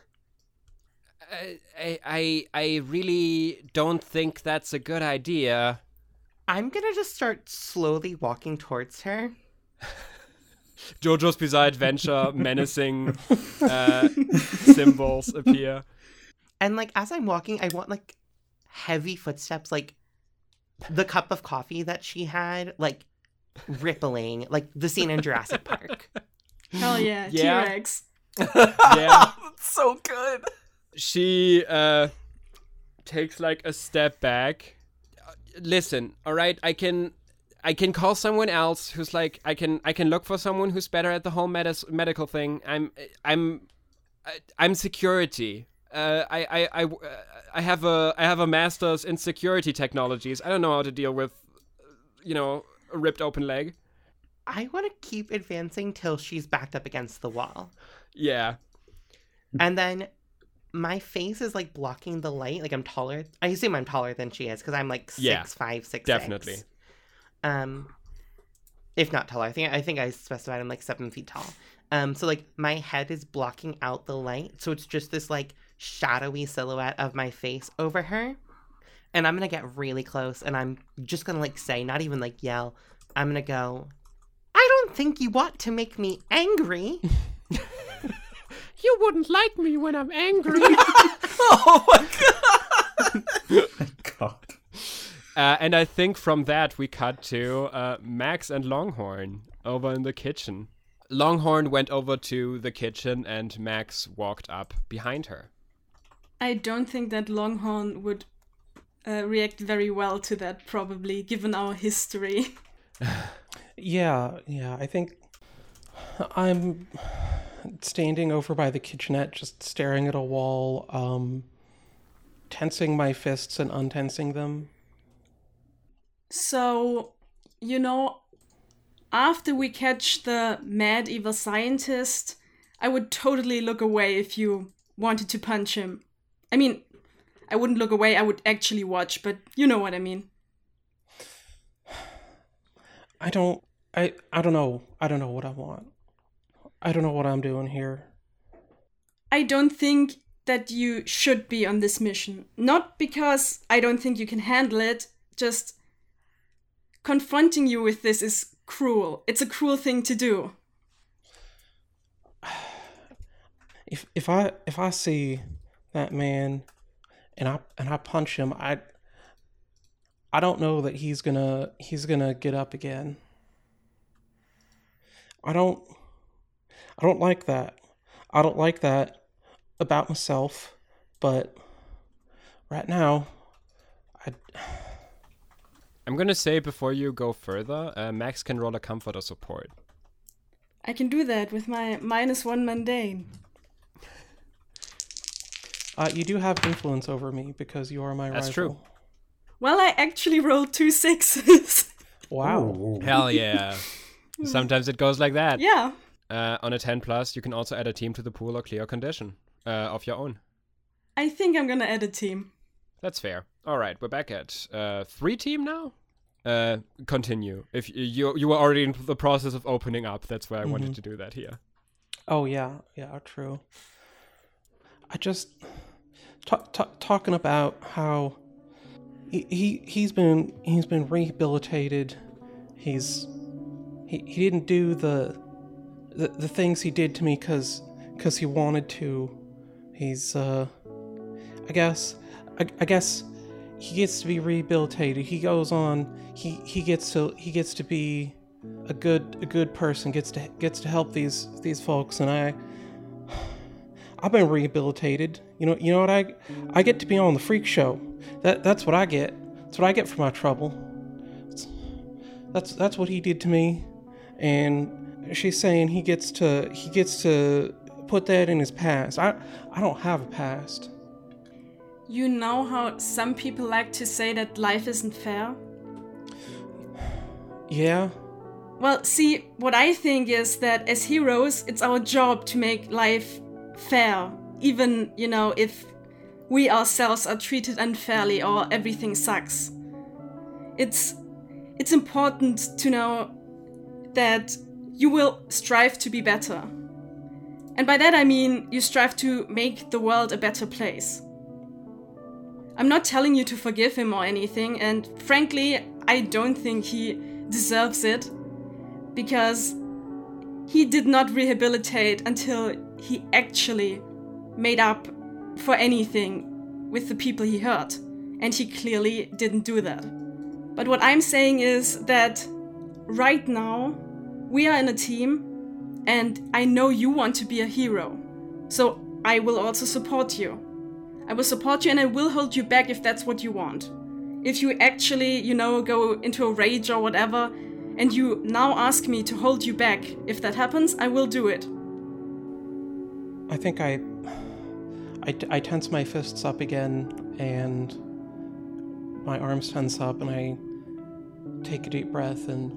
I, I, I really don't think that's a good idea. I'm gonna just start slowly walking towards her. JoJo's Bizarre Adventure menacing uh, symbols appear. And, like, as I'm walking, I want, like, heavy footsteps, like the cup of coffee that she had, like, rippling, like the scene in Jurassic Park. Hell yeah, Yeah. T-Rex. Yeah. That's so good. She uh, takes, like, a step back. Uh, Listen, all right, I can... I can call someone else who's like I can I can look for someone who's better at the whole medis- medical thing. I'm I'm I'm security. Uh, I I I I have a I have a master's in security technologies. I don't know how to deal with, you know, a ripped open leg. I want to keep advancing till she's backed up against the wall. Yeah. And then my face is, like, blocking the light. Like, I'm taller. I assume I'm taller than she is because I'm, like, six, Yeah, five, six, definitely. six. Um, if not taller, I think I think I specified I'm like seven feet tall. Um, so, like, my head is blocking out the light, so it's just this, like, shadowy silhouette of my face over her. And I'm gonna get really close, and I'm just gonna, like, say, not even, like, yell. I'm gonna go, I don't think you want to make me angry. You wouldn't like me when I'm angry. Oh my god. God. Uh, and I think from that we cut to uh, Max and Longhorn over in the kitchen. Longhorn went over to the kitchen and Max walked up behind her. I don't think that Longhorn would uh, react very well to that, probably, given our history. Yeah, yeah, I think I'm standing over by the kitchenette, just staring at a wall, um, tensing my fists and untensing them. So, you know, after we catch the mad evil scientist, I would totally look away if you wanted to punch him. I mean, I wouldn't look away, I would actually watch, but you know what I mean. I don't, I, I don't know. I don't know what I want. I don't know what I'm doing here. I don't think that you should be on this mission. Not because I don't think you can handle it, just confronting you with this is cruel. It's a cruel thing to do. If if I if I see that man and I and I punch him, I I don't know that he's gonna he's gonna get up again. I don't I don't like that. I don't like that about myself, but right now I I'm gonna say before you go further, uh, Max can roll a comfort or support. I can do that with my minus one mundane. uh, you do have influence over me because you are my That's rival. true. Well, I actually rolled two sixes. Wow. Ooh. Hell yeah. Sometimes it goes like that. Yeah. Uh, on a ten plus, you can also add a team to the pool or clear a condition uh, of your own. I think I'm gonna add a team. That's fair. All right, we're back at uh, three team now. Uh, continue. If you you were already in the process of opening up, that's why I Mm-hmm. wanted to do that here. Oh yeah, yeah, true. I just ta- ta- talking about how he, he he's been he's been rehabilitated. He's he, he didn't do the the, the things he did to me because because he wanted to. He's uh I guess I, I guess he gets to be rehabilitated. He goes on. He he gets to he gets to be a good a good person. Gets to gets to help these these folks. And I I've been rehabilitated. You know you know what I I get to be on the freak show. That that's what I get. That's what I get for my trouble. That's that's what he did to me. And she's saying he gets to he gets to put that in his past. I I don't have a past. You know how some people like to say that life isn't fair? Yeah. Well, see, what I think is that as heroes, it's our job to make life fair. Even, you know, if we ourselves are treated unfairly or everything sucks. It's it's important to know that you will strive to be better. And by that I mean you strive to make the world a better place. I'm not telling you to forgive him or anything, and frankly, I don't think he deserves it, because he did not rehabilitate until he actually made up for anything with the people he hurt, and he clearly didn't do that. But what I'm saying is that right now, we are in a team, and I know you want to be a hero, so I will also support you. I will support you and I will hold you back if that's what you want. If you actually, you know, go into a rage or whatever, and you now ask me to hold you back, if that happens, I will do it. I think I, I, I tense my fists up again, and my arms tense up, and I take a deep breath, and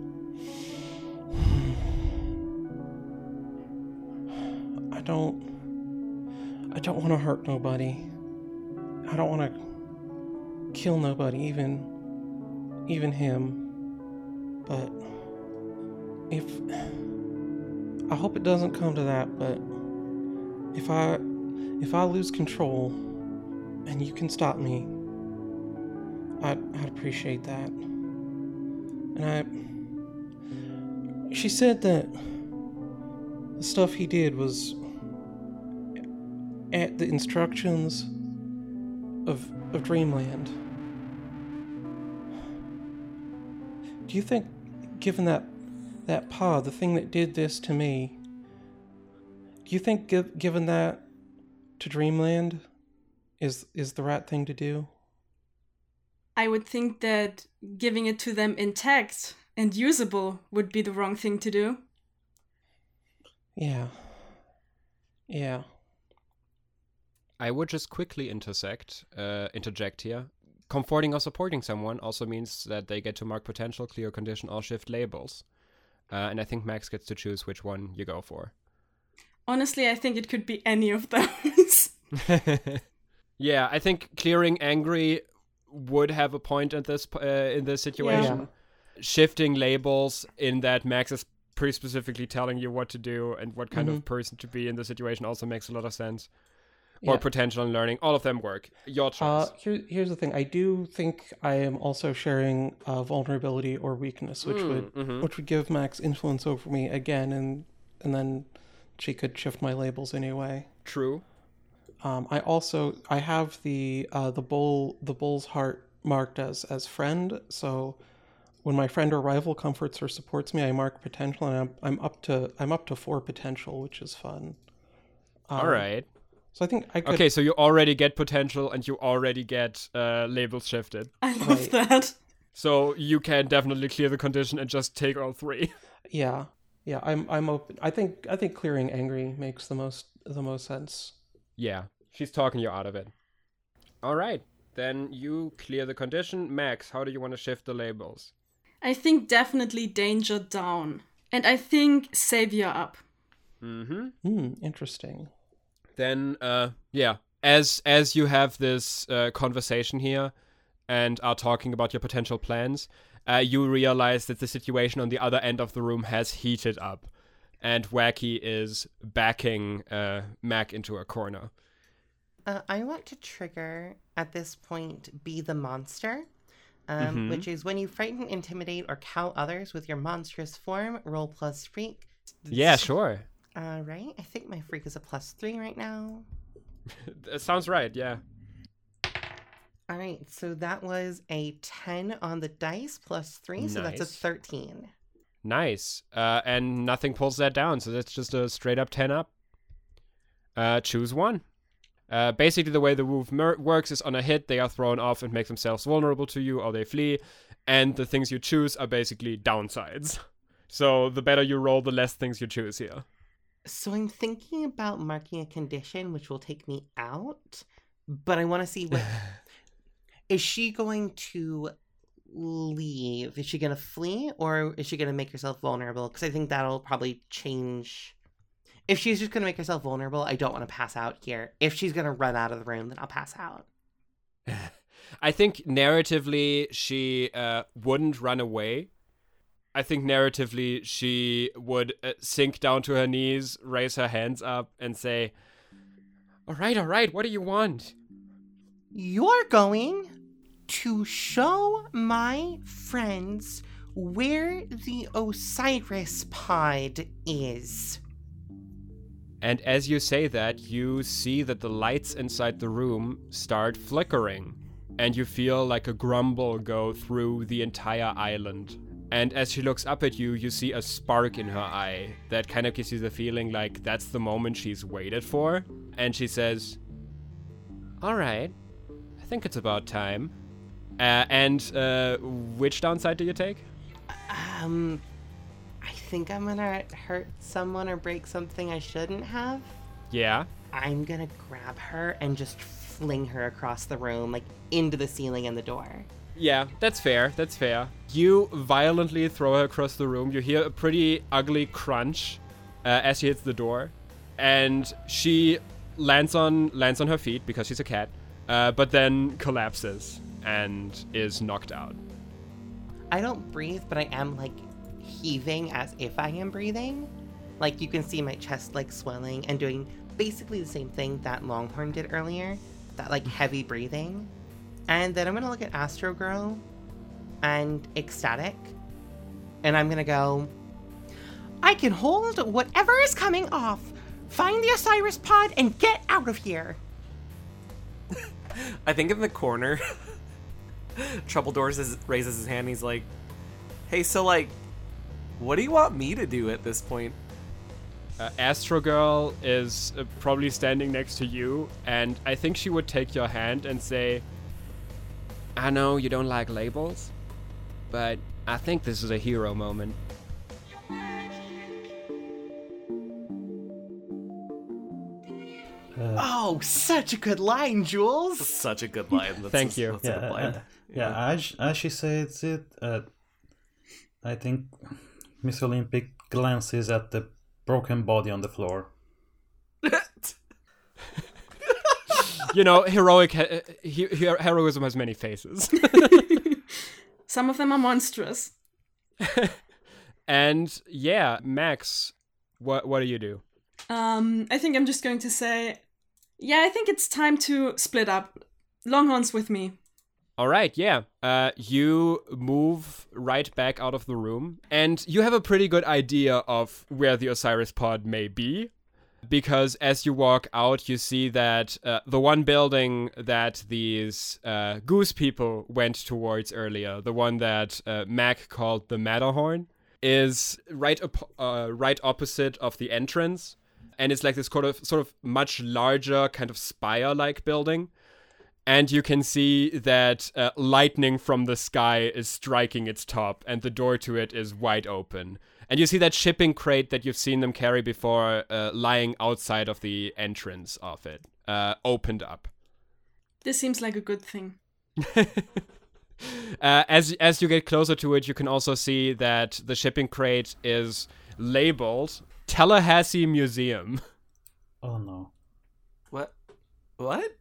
I don't, I don't want to hurt nobody. I don't want to kill nobody, even, even him. But if, I hope it doesn't come to that, but if I, if I lose control and you can stop me, I'd, I'd appreciate that. And I, she said that the stuff he did was at the instructions of, of Dreamland. Do you think, given that that paw, the thing that did this to me, do you think give, given that to Dreamland is is the right thing to do? I would think that giving it to them intact and usable would be the wrong thing to do. Yeah. Yeah. I would just quickly intersect, uh, interject here. Comforting or supporting someone also means that they get to mark potential, clear condition, or shift labels. Uh, and I think Max gets to choose which one you go for. Honestly, I think it could be any of those. Yeah, I think clearing angry would have a point in this uh, in this situation. Yeah. Shifting labels in that Max is pretty specifically telling you what to do and what kind Mhm. of person to be in the situation also makes a lot of sense. Or Yeah. potential and learning. All of them work. Your choice. Uh, here, here's the thing. I do think I am also sharing uh, vulnerability or weakness, which Mm, would mhm. which would give Max influence over me again, and and then she could shift my labels anyway. True. Um, I also I have the uh, the bull the bull's heart marked as as friend. So when my friend or rival comforts or supports me, I mark potential, and I'm I'm up to I'm up to four potential, which is fun. Um, All right. So I think I could. Okay, so you already get potential and you already get uh, labels shifted. I love Right. that. So you can definitely clear the condition and just take all three. Yeah, yeah. I'm I'm open. I think I think clearing angry makes the most the most sense. Yeah, she's talking you out of it. All right, then you clear the condition. Max, how do you want to shift the labels? I think definitely danger down. And I think Savior up. Mm-hmm. Hmm, interesting. Then, uh, yeah, as as you have this uh, conversation here and are talking about your potential plans, uh, you realize that the situation on the other end of the room has heated up, and Wacky is backing uh, Mac into a corner. Uh, I want to trigger, at this point, Be the Monster, um, Mhm. which is when you frighten, intimidate, or cow others with your monstrous form, roll plus freak. Yeah, sure. Uh, right? I think my freak is a plus three right now. That sounds right, yeah. All right, so that was a ten on the dice plus three, so that's a Nice. thirteen. Nice. Uh, and nothing pulls that down, so that's just a straight up ten up. Uh, choose one. Uh, basically, the way the move mer- works is on a hit, they are thrown off and make themselves vulnerable to you, or they flee. And the things you choose are basically downsides. So the better you roll, the less things you choose here. So I'm thinking about marking a condition which will take me out, but I want to see what... Is she going to leave? Is she going to flee, or is she going to make herself vulnerable? Because I think that'll probably change. If she's just going to make herself vulnerable, I don't want to pass out here. If she's going to run out of the room, then I'll pass out. I think narratively, she uh, wouldn't run away. I think narratively, she would uh, sink down to her knees, raise her hands up, and say, all right, all right, what do you want? You're going to show my friends where the Osiris pod is. And as you say that, you see that the lights inside the room start flickering, and you feel like a grumble go through the entire island. And as she looks up at you, you see a spark in her eye that kind of gives you the feeling like that's the moment she's waited for. And she says, all right, I think it's about time. Uh, and uh, which downside do you take? Um, I think I'm gonna hurt someone or break something I shouldn't have. Yeah. I'm gonna grab her and just fling her across the room, like into the ceiling and the door. Yeah, that's fair, that's fair. You violently throw her across the room. You hear a pretty ugly crunch uh, as she hits the door. And she lands on lands on her feet because she's a cat, uh, but then collapses and is knocked out. I don't breathe, but I am like heaving as if I am breathing. Like you can see my chest like swelling and doing basically the same thing that Longhorn did earlier, that like heavy breathing. And then I'm gonna look at Astro Girl and Ecstatic, and I'm gonna go, I can hold whatever is coming off. Find the Osiris pod and get out of here. I think in the corner, Trouble Doors is, raises his hand and he's like, hey, so like, what do you want me to do at this point? Uh, Astro Girl is uh, probably standing next to you, and I think she would take your hand and say, I know you don't like labels, but I think this is a hero moment. Uh, Oh, such a good line, Jules. Such a good line. That's Thank a, you. That's a yeah, good line. uh, yeah. As, as she says it, uh, I think Miss Olympic glances at the broken body on the floor. You know, heroic he- he- he- heroism has many faces. Some of them are monstrous. And yeah, Max, what what do you do? Um, I think I'm just going to say, yeah, I think it's time to split up. Longhorn's with me. All right, yeah. Uh, you move right back out of the room, and you have a pretty good idea of where the Osiris pod may be, because as you walk out, you see that uh, the one building that these uh, goose people went towards earlier, the one that uh, Mac called the Matterhorn, is right op- uh, right opposite of the entrance, and it's like this sort of sort of much larger kind of spire-like building. And you can see that uh, lightning from the sky is striking its top, and the door to it is wide open. And you see that shipping crate that you've seen them carry before uh, lying outside of the entrance of it, uh, opened up. This seems like a good thing. uh, as as you get closer to it, you can also see that the shipping crate is labeled Tallahassee Museum. Oh no. What? What?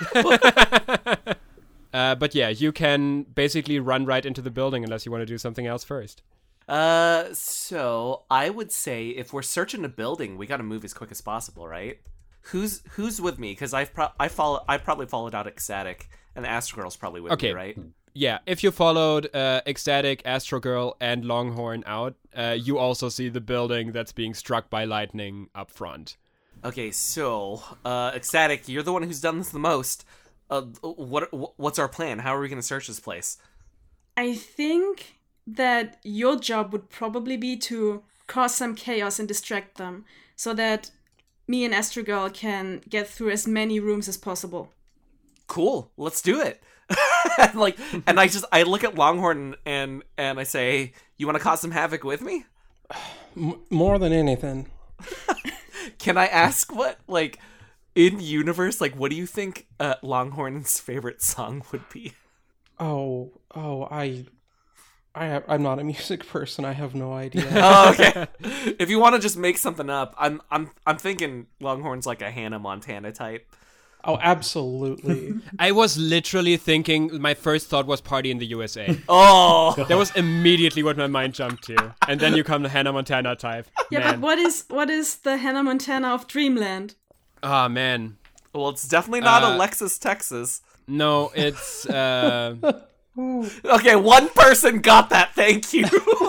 uh, but yeah, you can basically run right into the building unless you want to do something else first. Uh, so I would say if we're searching a building, we got to move as quick as possible, right? Who's who's with me? Because I've pro- I follow I probably followed out Ecstatic, and Astro Girl's probably with Okay. me, right? Yeah, if you followed uh, Ecstatic, Astro Girl, and Longhorn out, uh, you also see the building that's being struck by lightning up front. Okay, so uh, Ecstatic, you're the one who's done this the most. Uh, what what's our plan? How are we gonna search this place? I think that your job would probably be to cause some chaos and distract them, so that me and Astro Girl can get through as many rooms as possible. Cool, let's do it. and like, and I just I look at Longhorn and and I say, "You want to cause some havoc with me?" M- more than anything. Can I ask what like in universe? Like, what do you think uh, Longhorn's favorite song would be? Oh, oh, I, I, have, I'm not a music person. I have no idea. Oh, okay. If you want to just make something up, I'm I'm I'm thinking Longhorn's like a Hannah Montana type. Oh, absolutely. I was literally thinking, my first thought was Party in the U S A. Oh, That was immediately what my mind jumped to. And then you come to Hannah Montana type. Yeah, Man. but what is what is the Hannah Montana of Dreamland? Ah, man. well, it's definitely not Uh, Alexis, Texas. No, it's... Uh, Okay, one person got that. Thank you.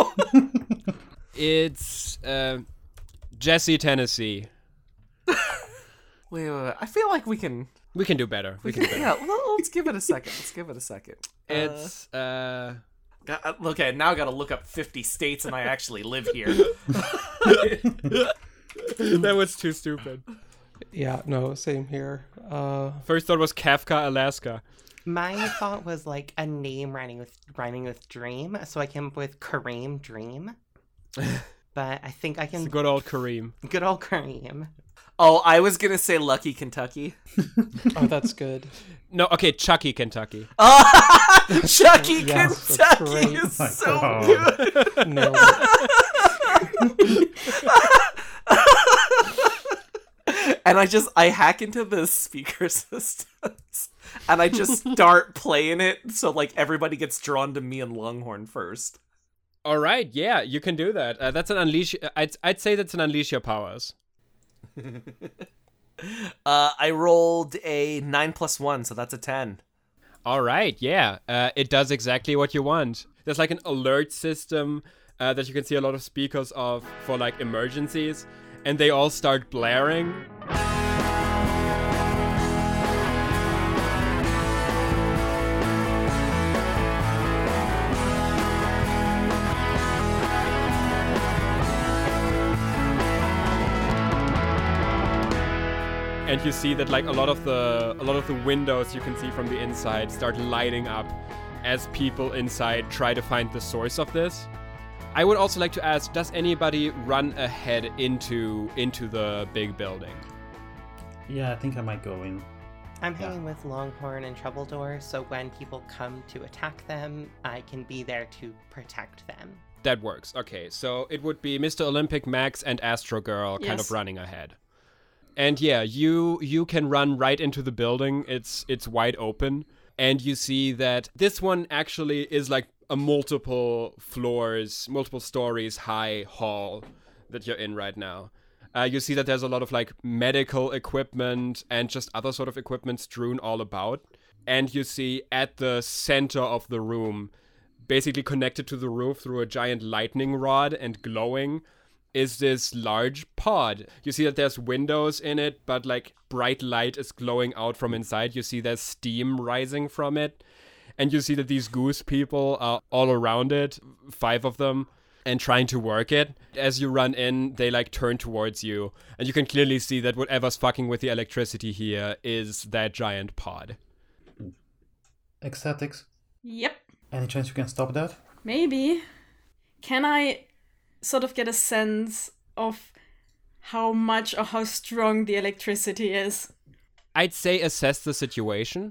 it's uh, Jesse, Tennessee. Wait, wait, wait. I feel like we can. We can do better. We can do better. Yeah, well, let's give it a second. Let's give it a second. Uh, It's... Uh, got- okay, now I gotta look up fifty states, and I actually live here. that was too stupid. Yeah, no, same here. Uh, First thought was Kafka, Alaska. My thought was like a name rhyming with rhyming with dream, so I came up with Kareem Dream. But I think I It's can a good old Kareem. good old Kareem. Oh, I was gonna say Lucky Kentucky. oh, that's good. No, okay, Chucky, Kentucky. Oh, Chucky Yes, that's Kentucky great. is My so God. good. Nailed it. And I just I hack into the speaker systems and I just start playing it so like everybody gets drawn to me and Longhorn first. All right, yeah, you can do that. Uh, that's an unleash. I'd I'd say that's an unleash your powers. Uh, I rolled a nine plus one, so that's a ten. All right, yeah, uh, it does exactly what you want. There's like an alert system uh, that you can see a lot of speakers of for like emergencies, and they all start blaring. And you see that like a lot of the a lot of the windows you can see from the inside start lighting up as people inside try to find the source of this. I would also like to ask, does anybody run ahead into into the big building? Yeah, I think I might go in. I'm Yeah. hanging with Longhorn and Troubledore, so when people come to attack them, I can be there to protect them. That works. Okay, so it would be Mister Olympic, Max, and Astro Girl kind Yes. of running ahead. And yeah, you you can run right into the building. It's it's wide open, and you see that this one actually is like a multiple floors, multiple stories high hall that you're in right now. Uh, you see that there's a lot of like medical equipment and just other sort of equipment strewn all about. And you see at the center of the room, basically connected to the roof through a giant lightning rod and glowing, is this large pod. You see that there's windows in it, but like bright light is glowing out from inside. You see there's steam rising from it. And you see that these goose people are all around it, five of them, and trying to work it. As you run in, they like turn towards you. And you can clearly see that whatever's fucking with the electricity here is that giant pod. Ecstatics. Yep, Any chance you can stop that? maybe. Can I sort of get a sense of how much or how strong the electricity is? I'd say assess the situation.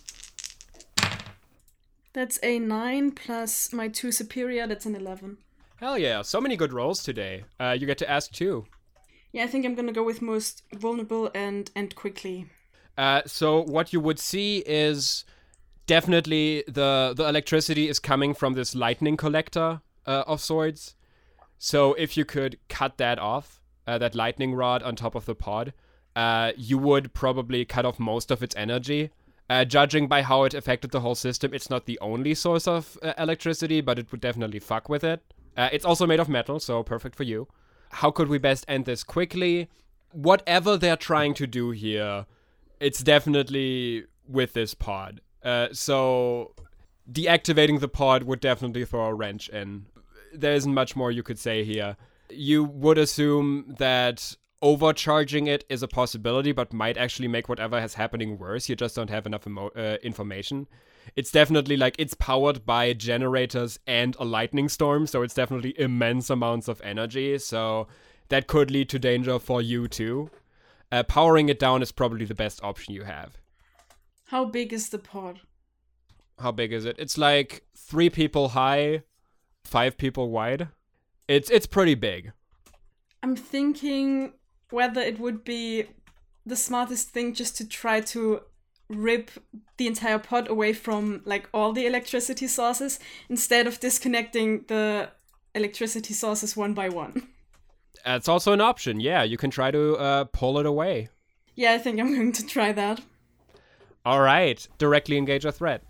That's a nine plus my two superior, that's an eleven. Hell yeah, so many good rolls today. Uh, you get to ask two. Yeah, I think I'm gonna go with most vulnerable and end quickly. Uh, so what you would see is definitely the the electricity is coming from this lightning collector uh, of sorts. So if you could cut that off, uh, that lightning rod on top of the pod, uh, you would probably cut off most of its energy. Uh, judging by how it affected the whole system, it's not the only source of uh, electricity, but it would definitely fuck with it. Uh, it's also made of metal, so perfect for you. How could we best end this quickly? Whatever they're trying to do here, it's definitely with this pod. Uh, so deactivating the pod would definitely throw a wrench in. There isn't much more you could say here. You would assume that overcharging it is a possibility, but might actually make whatever is happening worse. You just don't have enough emo- uh, information. It's definitely like it's powered by generators and a lightning storm, so it's definitely immense amounts of energy. So that could lead to danger for you too. Uh, powering it down is probably the best option you have. How big is the pod? How big is it? It's like three people high, five people wide. It's it's pretty big. I'm thinking whether it would be the smartest thing just to try to rip the entire pod away from like all the electricity sources instead of disconnecting the electricity sources one by one. That's also an option. Yeah, you can try to uh, pull it away. Yeah, I think I'm going to try that. All right, directly engage a threat.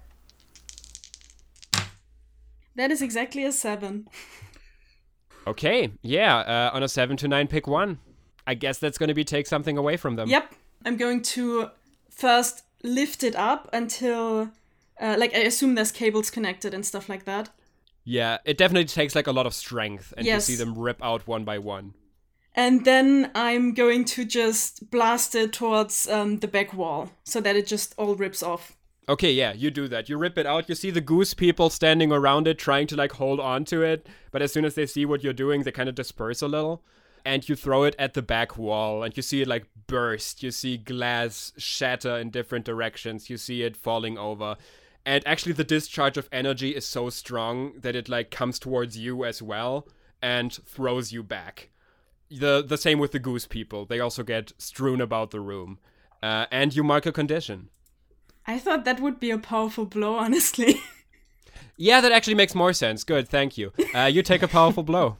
That is exactly a seven. Okay, yeah, uh, on a seven to nine, pick one. I guess that's going to be take something away from them. Yep, I'm going to first lift it up until, uh, like, I assume there's cables connected and stuff like that. Yeah, it definitely takes, like, a lot of strength, and Yes. you see them rip out one by one. And then I'm going to just blast it towards um, the back wall so that it just all rips off. Okay, yeah, you do that. You rip it out. You see the goose people standing around it, trying to, like, hold on to it. But as soon as they see what you're doing, they kind of disperse a little. And you throw it at the back wall, and you see it, like, burst. You see glass shatter in different directions. You see it falling over. And actually, the discharge of energy is so strong that it, like, comes towards you as well and throws you back. The, the same with the goose people. They also get strewn about the room. Uh, and you mark a condition. I thought that would be a powerful blow, honestly. Yeah, that actually makes more sense. Good, thank you. Uh, you take a powerful blow.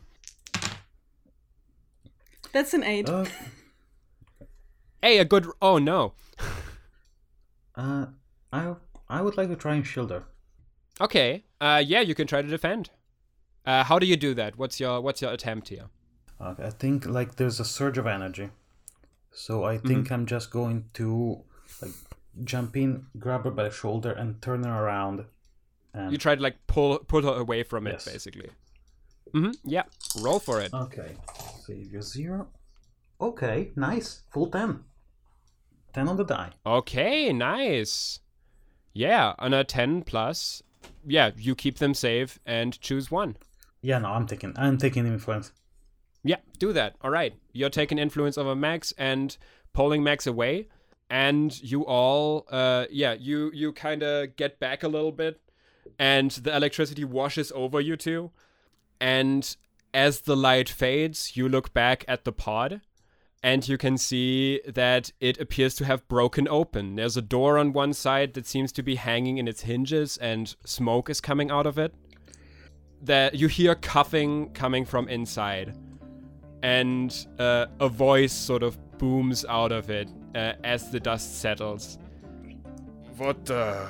That's an eight. Uh, Hey, a good... Oh, no. uh, I I would like to try and shield her. Okay. Uh, yeah, you can try to defend. Uh, how do you do that? What's your What's your attempt here? Okay, I think like there's a surge of energy, so I think Mm-hmm. I'm just going to like jump in, grab her by the shoulder, and turn her around. And You try to, like, pull pull her away from it, Yes. basically. Mm-hmm. Yeah. Roll for it. okay, save your zero. Okay, nice, full ten. Ten on the die. Okay, nice. Yeah, on a ten plus, yeah, you keep them safe and choose one. Yeah, no, I'm taking I'm taking influence. Yeah, do that. All right. You're taking influence over Max and pulling Max away. And you all, uh, yeah, you, you kind of get back a little bit. And the electricity washes over you two. And as the light fades, you look back at the pod. And you can see that it appears to have broken open. There's a door on one side that seems to be hanging in its hinges. And smoke is coming out of it. That you hear coughing coming from inside. And uh, a voice sort of booms out of it uh, as the dust settles. What a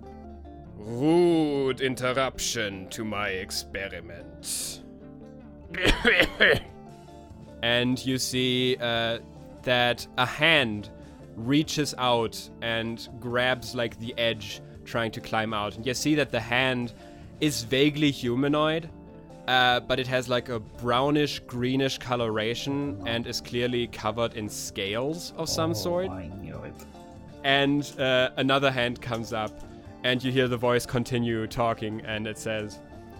rude interruption to my experiment. And you see uh, that a hand reaches out and grabs like the edge, trying to climb out. And you see that the hand is vaguely humanoid. Uh, but it has like a brownish, greenish coloration and is clearly covered in scales of some Oh, sort. I knew it. And uh, another hand comes up, and you hear the voice continue talking, and it says,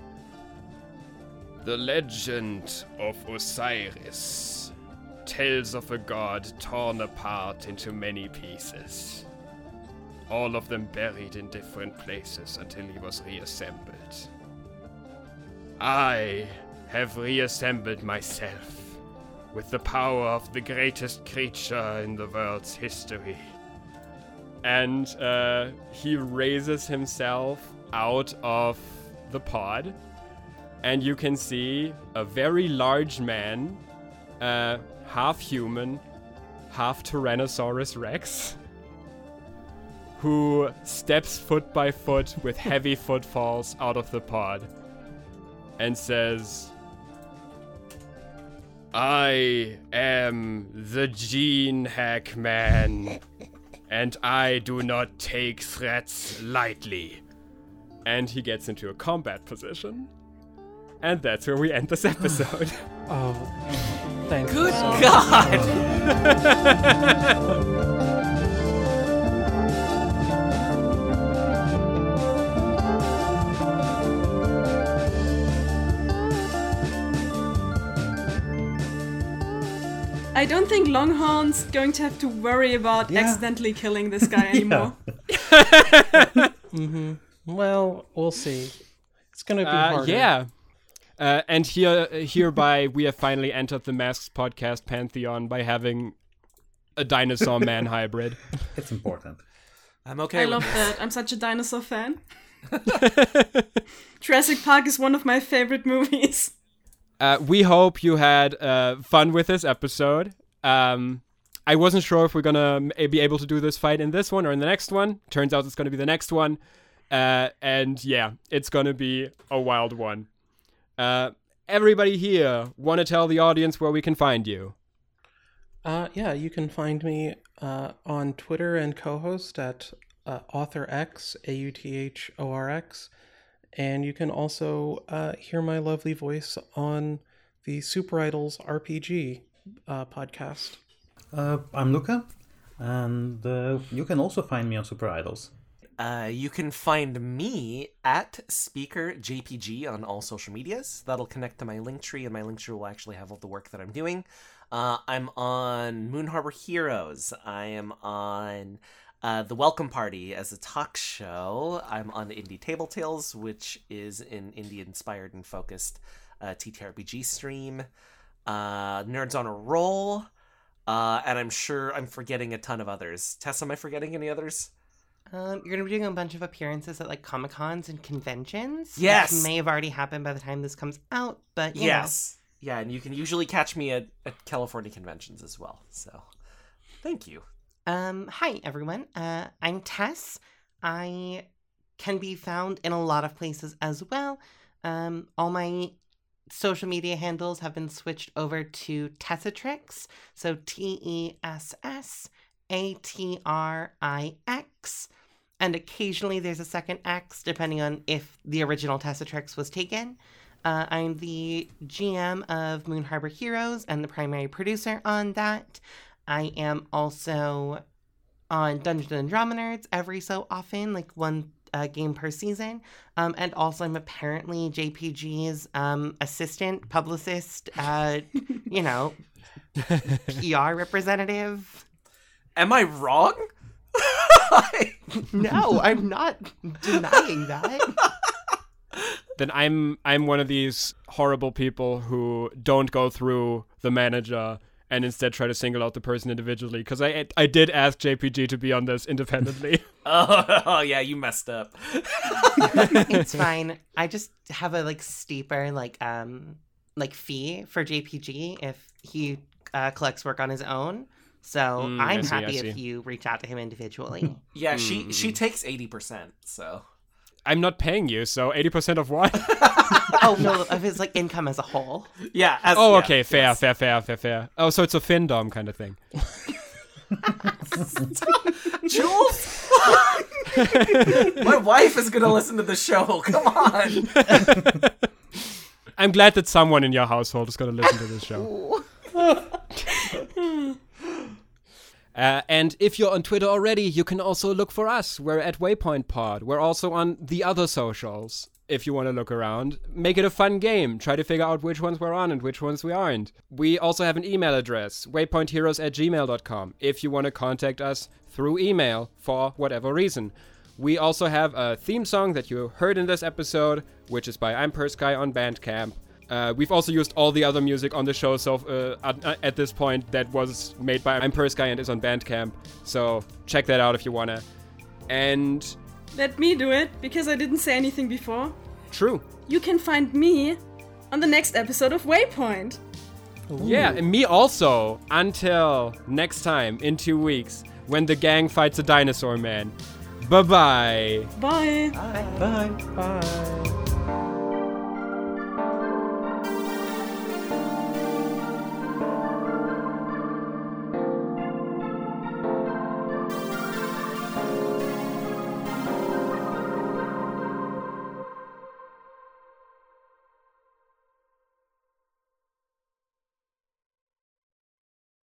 "The legend of Osiris tells of a god torn apart into many pieces, all of them buried in different places until he was reassembled. I have reassembled myself with the power of the greatest creature in the world's history. And uh, he raises himself out of the pod, and you can see a very large man, uh, half human, half Tyrannosaurus Rex, who steps foot by foot with heavy footfalls out of the pod and says, I am the Gene Hack Man, and I do not take threats lightly. And he gets into a combat position. And that's where we end this episode. Oh, thank you. Good so God! I don't think Longhorn's going to have to worry about Yeah. accidentally killing this guy anymore. Mm-hmm. Well, we'll see. It's gonna be Uh, harder. yeah. Uh, and here, hereby, we have finally entered the Masks podcast pantheon by having a dinosaur man hybrid. It's important. I'm okay I with love this. that. I'm such a dinosaur fan. Jurassic Park is one of my favorite movies. Uh, we hope you had uh, fun with this episode. Um, I wasn't sure if we're gonna m- be able to do this fight in this one or in the next one. Turns out it's gonna be the next one. Uh, and yeah, it's gonna be a wild one. Uh, everybody here, want to tell the audience where we can find you? Uh, yeah, you can find me uh, on Twitter and co-host at uh, AuthorX, A U T H O R X. And you can also uh, hear my lovely voice on the Super Idols R P G uh, podcast. Uh, I'm Luca, and uh, you can also find me on Super Idols. Uh, you can find me at Speaker J P G on all social medias. That'll connect to my Linktree, and my Linktree will actually have all the work that I'm doing. Uh, I'm on Moon Harbor Heroes. I am on uh, The Welcome Party as a talk show. I'm on Indie Table Tales, which is an indie-inspired and focused uh, T T R P G stream. Uh, Nerds on a Roll. Uh, and I'm sure I'm forgetting a ton of others. Tess, am I forgetting any others? Um, you're gonna be doing a bunch of appearances at like Comic Cons and conventions. Yes! Which may have already happened by the time this comes out, but you Yes. Yeah, and you can usually catch me at, at California conventions as well. So, thank you. know. Um, hi everyone. Uh, I'm Tess. I can be found in a lot of places as well. Um, all my social media handles have been switched over to Tessatrix. So T E S S A T R I X. And occasionally there's a second X, depending on if the original Tessatrix was taken. Uh, I'm the G M of Moon Harbor Heroes and the primary producer on that. I am also on Dungeons and Drama Nerds every so often, like one uh, game per season. Um, and also I'm apparently J P G's um, assistant, publicist, uh, you know, P R representative. Am I wrong? No, I'm not denying that. Then I'm I'm one of these horrible people who don't go through the manager and instead try to single out the person individually, because I I did ask J P G to be on this independently. Oh, yeah, you messed up. It's fine. I just have a like steeper like um like fee for J P G if he uh, collects work on his own. So Mm, I I'm see, I happy if see. you reach out to him individually. Yeah, she she takes eighty percent, so. I'm not paying you, so eighty percent of what? Oh no, of his like income as a whole. Yeah. As, Oh, yeah, okay, fair, yes. fair, fair, fair, fair. Oh, so it's a Findom kind of thing. Jules? My wife is gonna listen to the show. Come on. I'm glad that someone in your household is going to listen to this show. Uh, and if you're on Twitter already, you can also look for us. We're at Waypoint Pod. We're also on the other socials. If you want to look around, make it a fun game. Try to figure out which ones we're on and which ones we aren't. We also have an email address, waypointheroes at gmail dot com, if you want to contact us through email for whatever reason. We also have a theme song that you heard in this episode, which is by I'm Persky on Bandcamp. Uh, we've also used all the other music on the show, so uh, at, at this point that was made by I'm Persky and is on Bandcamp. So check that out if you wanna. And Let me do it, because I didn't say anything before. true. You can find me on the next episode of Waypoint. Yeah, and me also. Until next time in two weeks when the gang fights a dinosaur man. Bye-bye. Bye. Bye. Bye. Bye.